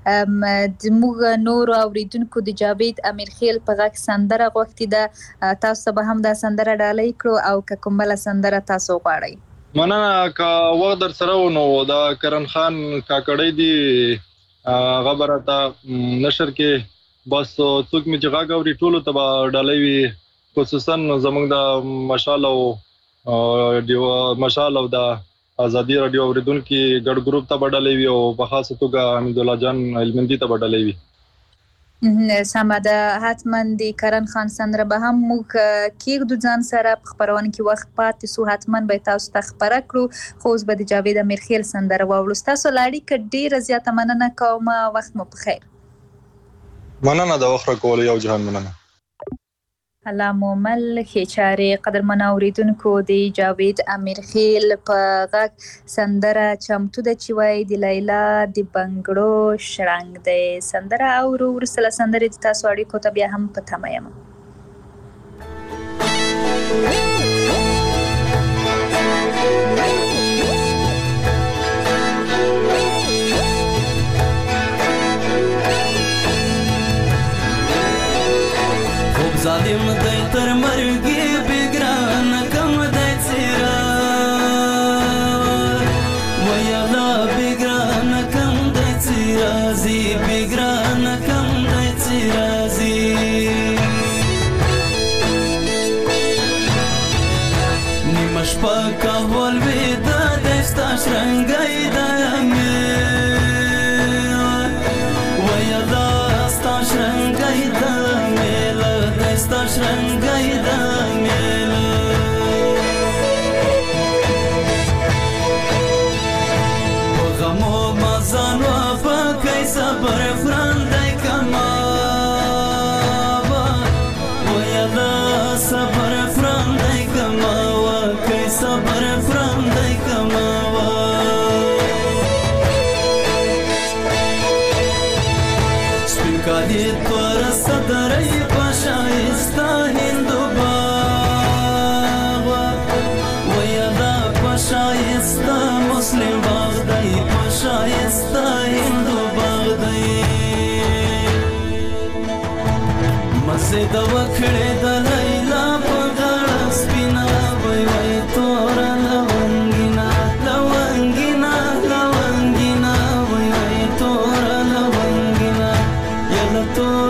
زموږ نورو اورېدونکو د جاوید امرخیل په غږ سندره غوښتې ده. تاسو ته به هم دا سندره ډالۍ کړو او که کوم بله سندره تاسو غواړئ. مننه. که وخت در سره و نو د کرن خان کاکړی دی هغه به راته نشر کې بس څوک مې چې غږ اوري ټولو ته به ډالۍ وي. خصوصا زموږ د مشال او د ازادي راډیو اوریدونکو ګډ ګروپ ته ډالۍ وي او په خاصه توګه حمید الله جان علمندي ته ډالۍ وي. سمه ده. حتما د کرن خان سندره به هم موږ کېږدو ځان سره په خپرونه کې وخت پاتې سو. حتما به تاسو ته خپره کړو. خو اوس به د جاوید امرخیل سندره واورو. ستاسو له اړیکه ډېره زیاته مننه کوم. وخت مو په خیر. مننه د وخت راکولو. یو جهان مننه. الله مومل خېچارې قدرمن اوریدونکو د جاوید امیرخیل په غږ سندره چمتو ده چې وایي د لیلا د بنګړو شړنګ دی. سندره اورو، وروسته له سندرې د تاسو اړیکو ته بیا هم په تمه یم. ظالم دی تر مرګي بګران کم دی څیرا ویلا بګران کم دی څیرا زی بګران کم دی څیرا زی نیمه شپه کول وې د دستا شرنګای دمه ویلا ستا شرنګای دمه ستا شرنګای د میله په غمو مزان و پکې صبر فرندای کما ویلا صبر فرندای کما وکې صبر فرندای کما سپینکالی تور صدرای شایسته هندو باغ ویدا شایسته مسلم باغ دی شایسته هندو باغ دی مسجد وکړه د لیلا په غاړه سپینا وای وای تور لونګینا لونګینا لونګینا وای وای تور لونګینا یلا تور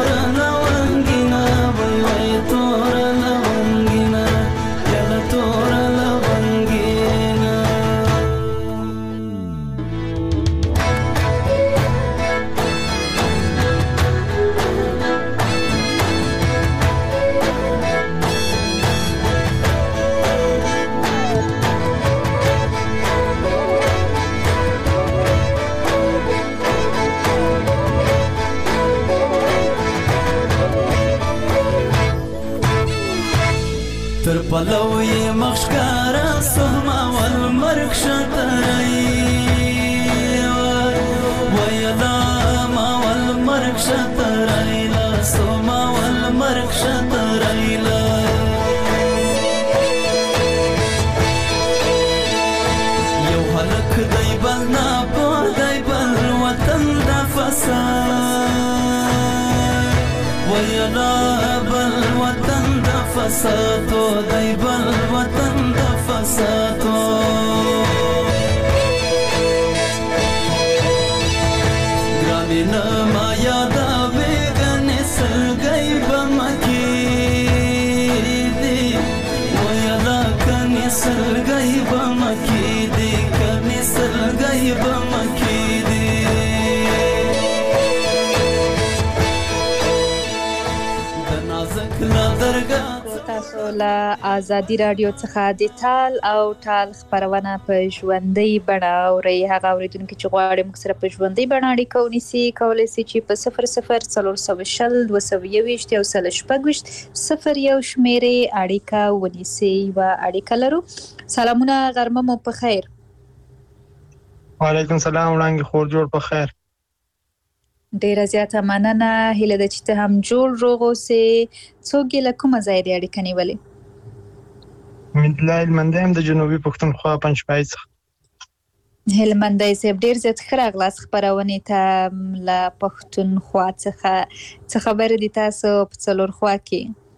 تر پلوی مخشکارا سهما والمرک شترئی ویلا ما والمرک شترئی لا سهما والمرک شترئی لا یو حلق دی بل ناپو دی بل وطن دا فساد ویلا بل وطن دا فسادو دی بل وطن دا فسادو گرانی نما یادا بیگنی سلگئی بمکی دی ویلا کنی سلگئی بمکی دی کنی سلگئی بمکی دی تاسو له آزادي رادیو څخه د تال او ټال خبرونه په ژوندۍ بڼه اورئ. هغه اوریدونکي چې غواړي موږ سره په ژوندۍ بڼه اړیکه ونیسي کولی شي چې په 00402021 او 061 شمیرې اړیکه ونیسي. یوه اړیکه لرو. سلامونه، غرمه مو په خیر. وعلیکم سلام، وړاندې خور جوړ په خیر. ډیره زیاته مننه. هیله ده چې ته هم جوړ روغ اوسې. څوک یې له کومه ځایه دې اړیکه نیولې؟ مدلای هلمندی یم د جنوبي پښتونخوا پنجپای څخه. هلمندی صاحب ډیر زیات ښه راغلاست خپرونې ته له پښتونخوا څخه. څه خبرې دي تاسو په څلورخوا کې؟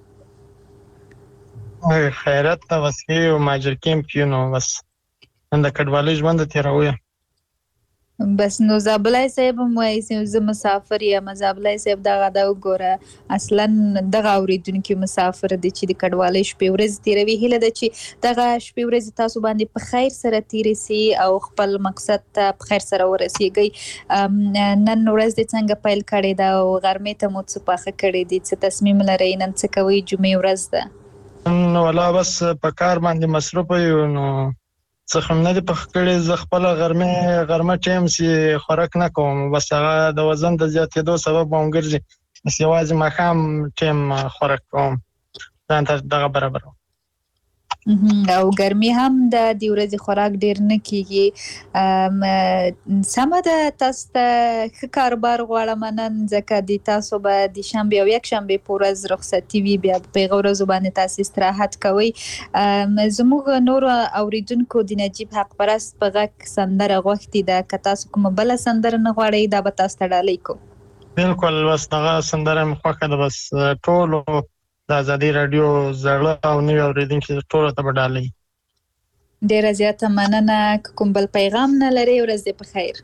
خیرت ته وسې او ماجر کیمپ کې نو بس نن د کډوالۍ ژوند تېروو. بس نو زابلای صاحب هم وایي چې زه مسافر یم. زابلای صاحب دغه دا وګوره اصلا دغه اوریدونکي مسافر دي چې د کډوالۍ شپې ورځې تېروي. هیله ده چې دغه شپې ورځې تاسو باندې په خیر سره تېرې سي او خپل مقصد ته په خیر سره ورسیږئ. نن ورځ دې څنګه پیل کړې ده او غرمې ته مو څه پاخه کړې دي؟ څه تصمیم لرئ؟ نن څه کوئ؟ جمعې ورځ ده. نو والله بس په کار باندې مصروف یو نو څه هم نه دي پخ کړی. زه خپل غرمه ټایم سي خوراک نه کوم، بس هغه د وزن د زیاتېدو سبب هم ګرځي. بس یوازې ماښام ټایم خوراک کوم. ځان ته دغه برابر او ګرمي هم د دې ورځې خوراک ډیر نه کیږي. سمه ده، تاسو ته ښه کاروبار غواړم نن، ځکه د تاسو به د شنبې او یک شنبې په ورځ رخصتي وي، بیا په هغه ورځو باندې تاسو استراحت کوئ. زموږ نور اوریدونکو د نجیب حق پرست په غږ سندره غوښتې ده، که تاسو کومه بله سندره نه غواړئ دا به تاسو ته ډالۍ کوو. بالکل، بس دغه سندره مې خوښه ده، بس ټولو د ازادي راډیو زړه او نوي اورېدونکي ټولو ته به ډالۍ. ډیره زیاته مننه. که کوم بل پیغام نه لرئ، ورځ دې په خیر.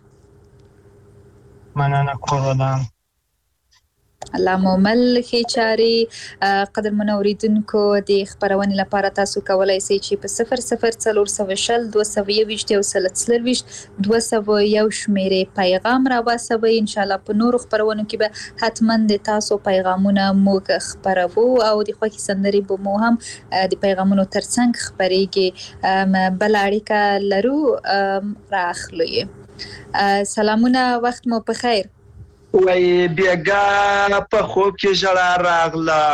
مننه، کور ودان. الله مو مل ښې چارې. قدرمن اوریدونکو، د خپرونې لپاره تاسو کولی شئ چې په 00420 221 201 شمیرې پیغام راوباسوئ. انشاءالله په نورو خپرونو کې به حتما د تاسو پیغامونه موږ خپروو او د خوښې سندرې به مو هم د پیغامونو ترڅنګ خپریږي. بل اړیکه لرو، راخلو یې. سلامونه، وخت مو په خیر. وای بیګا په خوب کې ژړا راغله،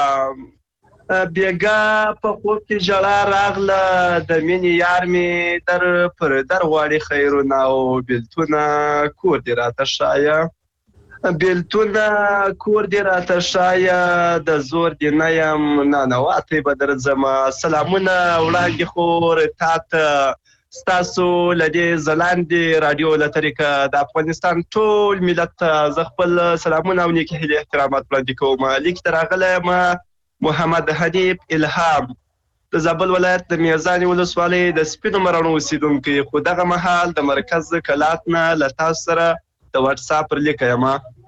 بیګا په خوب کې ژړا راغله، د مینې یار مې در پر در غواړي خیرونه، او بیلتونه کور دې راته ښایه، بیلتونه کور دې راته ښایه، د زور دې نه یم نانواتې به درځمه. سلامونه وړاندې خور تا ته، ستاسو له دې ځلاندې راډیو له طریقه د افغانستان ټول ملت ته زه خپل سلامونه او نیکې هیلې احترامات وړاندې کوم. لیک ته راغلی یم محمد حنیف الهام، د زابل ولایت د میرزانې ولسوالۍ د سپینو مراڼو اوسېدونکی، خو دغه مهال د مرکز کلات نه له تاسو سره د واتساپ پر لیکه یم.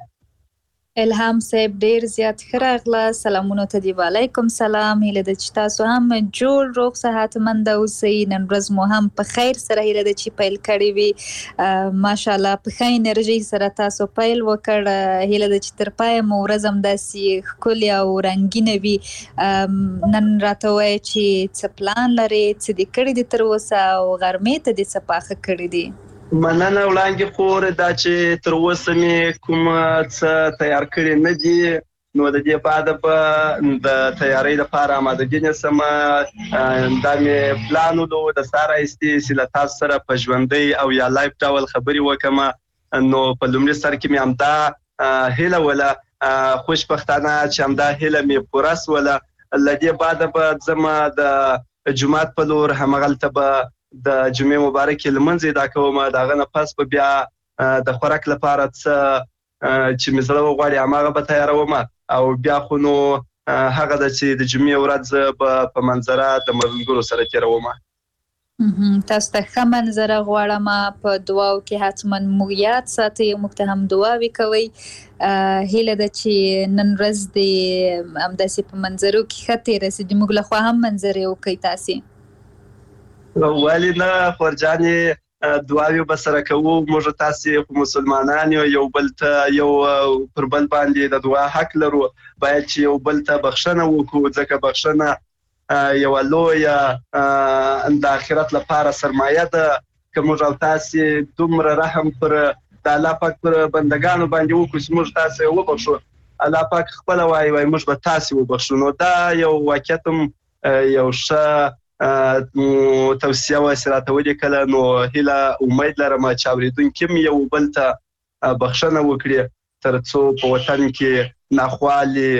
الهام صاحب ډیر زیات ښه راغله، سلامونو ته دی. وعلیکم سلام. هیله ده چې تاسو هم جوړ روغ صحتمند اوسئ. نن ورځ مو هم په خیر سره هیله ده چې پیل کړی وي. ماشاءالله په ښه انرژي سره تاسو پیل وکړ. هیله ده چې تر پایه مو ورځ هم داسې ښکلې او رنګینه وي. نن راته ووایه چې څه پلان لرئ، څه دې کړي دي تر اوسه، او غرمې ته دې څه پاخه کړي دي؟ مننه وړاندې خور، دا چې تر اوسه مې کوم څه تیار کړي نه دي، نو د دې بعده به د تیارۍ لپاره آمادګي نیسم. دا مې پلان ولو د سهار راهیسې چې له تاسو سره په ژوندۍ او یا لایف ډول خبرې وکړم. نو په لومړي سر کې مې همدا هیله وله، خوشبختانه چې همدا هیله مې پوره سوله. له دې بعده به ځم د جومات په لور، همغلته به د جمعې مبارکې لمونځ ادا کوم. د هغه نه پس به بیا د خوراک لپاره څه چې مې زړه وغواړي هماغه به تیاروم، او بیا خو نو هغه ده چې د جمعې ورځ به په منظره د ملګرو سره تیروم. تاسو ته ښه منظره غواړم. په دعاو کې حتما موږ یاد ساتئ، موږ ته هم دعاوې کوئ. هیله ده چې نن ورځ دې همداسې په منظرو کې ښه تېره سي، د موږ لخوا هم منظرې وکئ تاسې. ولې نه خورجانې، دعاوې به سره کوو. موږ تاسې خو مسلمانان یو بل ته یو پر بل باندې د دعا حق لرو. باید چې یو بل ته بخښنه وکړو، ځکه بخښنه یوه لویه د آخرت لپاره سرمایه ده. که موږ او تاسې دومره رحم پر د الله پاک پر بندګانو باندې وکړو چې موږ تاسې وبخښو، الله پاک خپله وایي موږ به تاسې وبخښو. نو دا یو واقعیت هم یو ښه توصیه وه چې راته ولیکله. نو هیله امید لرم چې اورېدونکي هم یو بل ته بخښنه وکړي، تر څو په وطن کې ناخوالې،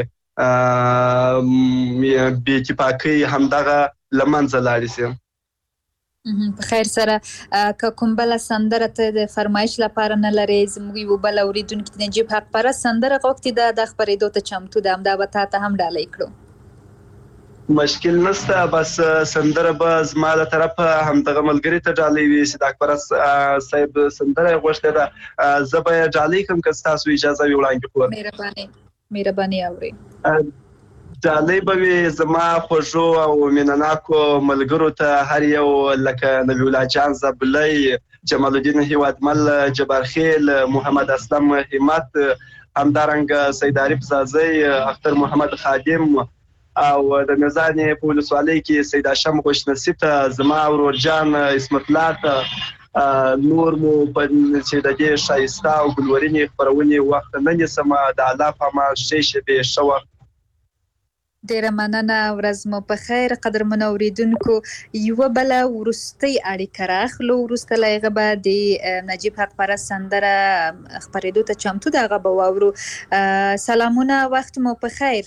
بې اتفاقۍ همدغه له منځه لاړې شي. په خیر سره. که کوم بله سندره ته د فرمایش لپاره نه لرې، زموږ یو بل اورېدونکي د نجیب حق پرست سندره غوښتې ده، د خپرېدو ته چمتو ده، همدا به تا ته هم ډالۍ کړو. مشکل نشته، بس سندره به زما له طرفه همدغه ملګري ته ډالۍ وي چې د اکبر صاحب سندره یې غوښتې ده، زه به یې ډالۍ کړم که ستاسو اجازه وي وړاندې خور. مهرباني اورئ. ډالۍ به وي زما خوږو او مینهناکو ملګرو ته، هر یو لکه نبی الله جان زابلی، جمال الدین هیوادمل، جبار خیل، محمد اسلم همت، همدارنګه سید عارف زازی، اختر محمد خادم، او د میزانې په ولسوالۍ کې سید هاشم خوشنصیب ته، زما ورور جان اسمت الله ته، نور مو چې د دې ښایسته او ګلورینې خپرونې وخت نه نیسم. د الله په امان ښې شېبې ښه وخت. ډیره مننه. ورځ مو په خیر قدرمن اوریدونکو. یو بل ورستي اړیکه راخلو ورسته لایغه به د نجیب حق پرست سندره خبرېدو ته چمتو دغه به واورو. سلامونه، وخت مو په خیر.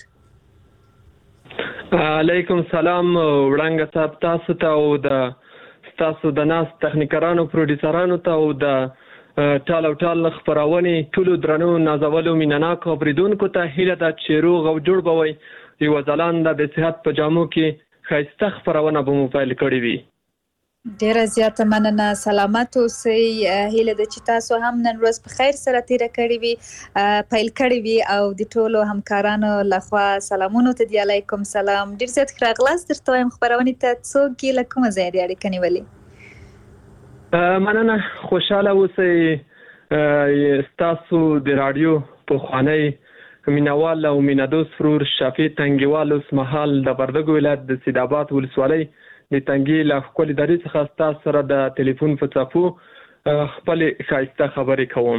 علیکم سلام وړانګه صاحب، تاسو ته او د تاسو د ناس تخنیکرانو پروډوسرانو ته او د ټال او ټال خبرونه ټولو درنو نازولو مینناکو اوریدونکو ته هیله ده چې روغ او جوړ بوي. یو ځلانده د صحت په جامو کې ښایسته خبرونه به مو پیل کړې وي. ډیره زیاته مننه. سلامت اوسئ. هیله ده چې تاسو هم نن ورځ په خیر سره تیر کړی وي، پیل کړی وي او د ټولو همکارانو لخوا سلامونه ته دی. علیکم سلام. ډیر زیات راغلاست. درته وایم خبرونه ته څوک له کومه ځای دی اړیکه نیولې؟ مننه، خوشاله اوسئ. تاسو د رادیو په خوانی مینوال او مینادوس فرور شفیع تنګیوال اوس مهال د وردګو ولایت د سیدآباد ولسوالۍ د تنګي له خپل ادارې څخه تاسو سره د ټلیفون په څپو خپل ښایسته خبرې کوم.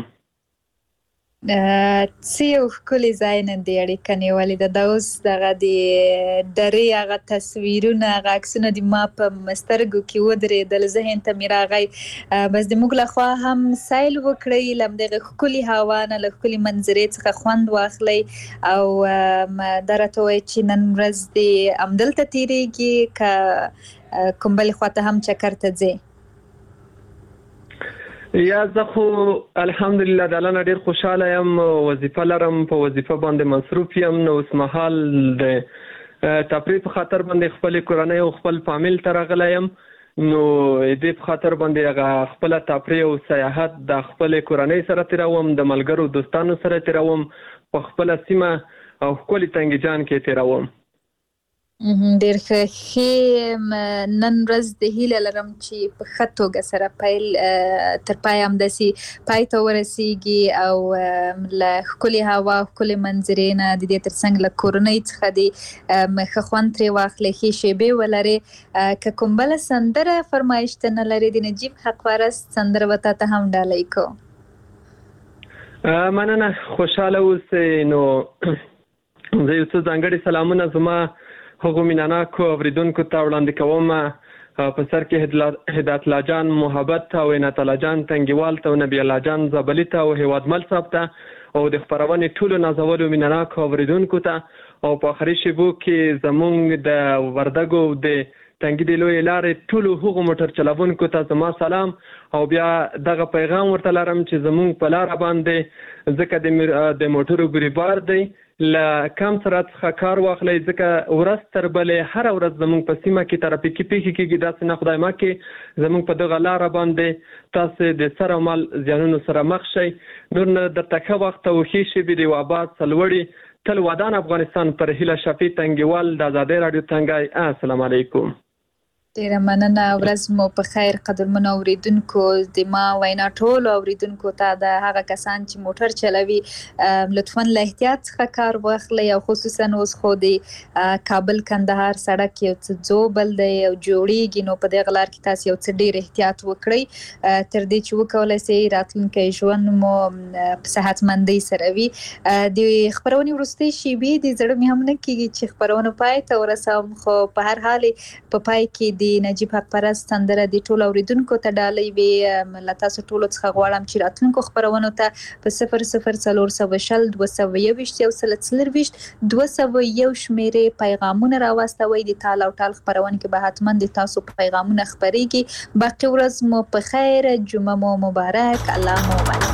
څیو کلی ځای نن دی اړیکه نیولې ده. دا اوس دغه د درې هغه تصویرونه هغه عکسونه د ما په سترګو کې ودرېدل، ذهن ته مې راغی. بس د موږ لخوا هم سیل وکړئ، له همدغې ښکلي هوا نه له ښکلي منظرې څخه خوند واخلئ او دا راته ووایئ چې نن ورځ دې همدلته تېرېږي که کوم بلې خواته هم چکر ته ځې؟ یا زه خو الحمدلله د الله نه ډېر خوشحاله یم. وظیفه لرم، په وظیفه باندې مصروف یم. نو اوس مهال د تفریح په خاطر باندې خپلې کورنۍ او خپل فامیل ته راغلی یم. نو دې په خاطر باندې هغه خپله تفریح او سیاحت د خپلې کورنۍ سره تېروم، د ملګرو دوستانو سره تېروم، په خپله سیمه او ښکلي تنګي جان کې تېروم. ډیر ښه. نن ورځ د هیله لرم چې په ښه توګه سره پیل تر پای همداسې پای ته ورسیږي او له ښکلې هوا ښکلې منظرې نه د دې ترڅنګ له کورنۍ څخه د ښه خوند ترې واخلئ، ښې شیبې ولرې. که کوم بله سندره فرمایش ته نه لرې د نجیب حق پرست سندره به تاته هم ډالۍ کو. مننه، خوشحاله اوسئ. نو زه یو څه ځانګړي سلامونه زما هغو مینناکو اوریدونکو ته وړاندې کوم. په سر کې هدایت الله جان محبت او عنایت الله جان تنګیوال ته او نبی الله جان زابلي ته او هیوادمل صاحب ته او د خپرونې ټولو نازولو مینناکو اوریدونکو ته او په آخري شیبو کې زموږ د وردګو د تنګي د لویې لارې ټولو هغو موټر چلوونکو ته زما سلام او بیا دغه پیغام ورته لرم چې زموږ په لاره باندې ځکه د موټرو ګریبار دی له کم سرعت څخه کار واخلئ، ځکه ورځ تر بلې هره ورځ زموږ په سیمه کې ترافیکي پیښې کېږي. داسې نه خدای مکړي زموږ په دغه لاره باندې تاسې د سر او مال زیانونو سره مخ شئ. نور نه درته ښه وخت او ښې شېبې د یو آباد سرلوړي تل ودان افغانستان پر هیله شفیع تنګیوال د ازادۍ راډیو تنګی. السلام علیکم. ډیره مننه. ورځ مو په خیر قدرمنو اوریدونکو. د ما وینا ټولو اوریدونکو ته د هغه کسان چې موټر چلوي لطفا له احتیاط څخه کار واخلئ او خصوصا اوس خو د کابل کندهار سړک یو څه ځوبل دی او جوړیږي، نو په دغه لار کې تاسو یو څه ډیر احتیاط وکړئ تر دې چې وکولای شئ راتلونکی ژوند مو په صحتمندۍ سره وي. د خبرونې وروستۍ شیبې د زړه مې هم نه کېږي چې خبرونه پای ته ورسوم، خو په هر حال په پای کې د نجیب حق پرست سندره د ټولو اوریدونکو ته ډالۍ وي. له تاسو ټولو څخه غواړم چې راتلونکو خبرونو ته په 004020 201 شمیرې پیغامونه راواستوئ. د ټال او ټال خبرونه کې به حتما د تاسو پیغامونه خبرېږي. باقي ورځ مو په خیر، جمعه مو مبارک، الله مو مبارک.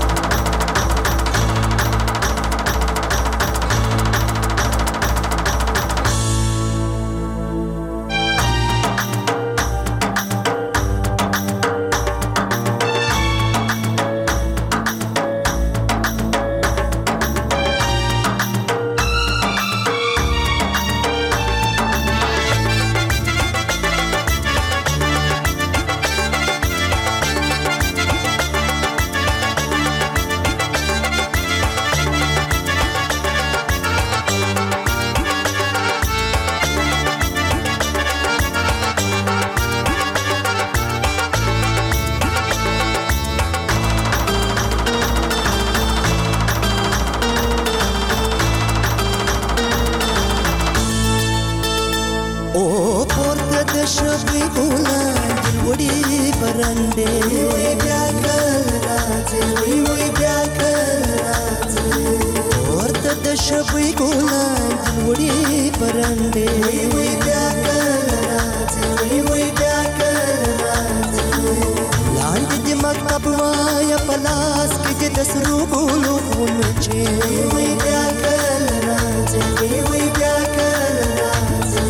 او پورته د شپې ګلان وړي پرندې وي بیا کله راځي وي بیا کله راځي پورته د شپې ګلان وړي پرندې وي بیا کله راځي وي بیا کله راځي لاندې د مکتب وایا پلاس کې د سرو ګلو غونچې وي بیا کله راځي وي بیا کله راځي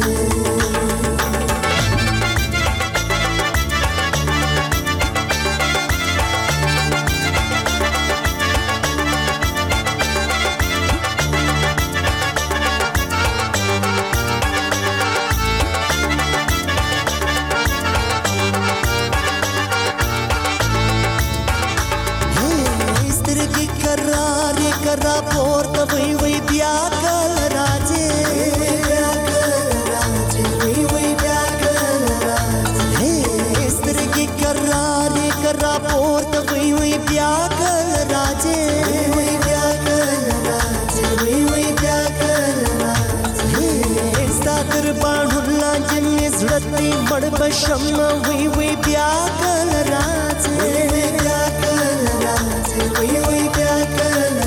کرا پورته وی بیا کله راځي بیا کله راځي وی بیا کله راځي سترګې کرا پورته وی بیا کله راځي وی بیا کله راځي وی بیا کله راځي ستا تر باندې لاندې مې زړه دې مړ بشم وی بیا کله راځي وی بیا کله راځي وی بیا کله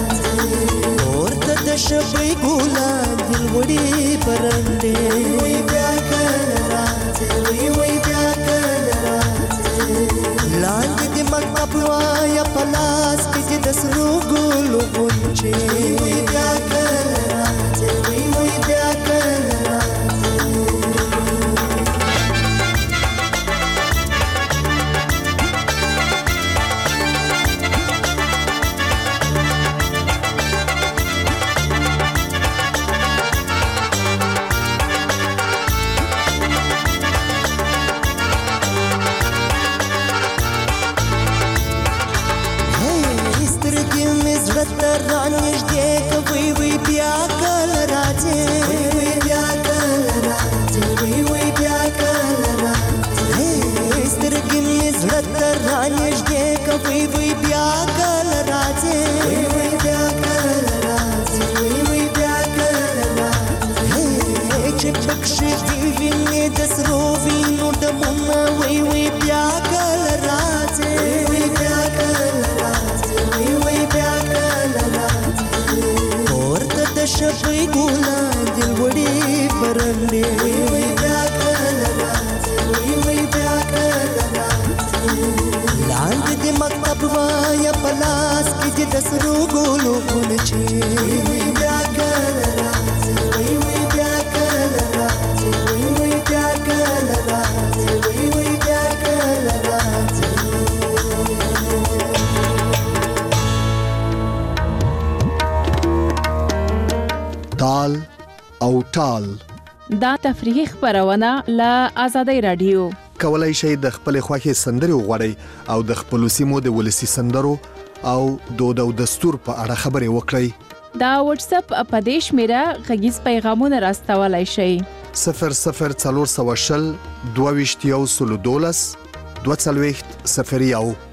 د شپې ګلان دل وړي پرندې وي بیا کله راځي وي بیا کله راځي لاندې د مکتب وایا پلاس کې د سرو ګلو غونچې وي بیا کله راځي وي بیا کله راځي وی بیا کله راځي وی بیا کله راځي وی بیا کله راځي سترګې مې زړه ته رانږدې کوي وی بیا کله راځي وی بیا کله راځي وی بیا کله راځي چې پکښې دې وینې د سرو وینو ډمونه وی بیا کله راځي وی بیا کله راځي وی بیا کله راځي د شپې ګلان دل وړي پرندې وي بیا کله راځي وي بیا کله راځي لاندې د مکتب وایا پلاس کې د سرو ګلو غونچې وي بیا کله راځي وي بیا کله راځي وي بیا کله راځي وي بیا کله راځي تال او ټال دا تفریحي خبرونه له آزادۍ رادیو کولای شئ د خپل خوښي سندري وغوړئ او د خپل سیمو د ولسی سندرو او دود او دستور په اړه خبري وکړئ. دا واتس اپ اپدیش میرا غږیز پیغامونه راستولای شئ 0040 22 12 20 01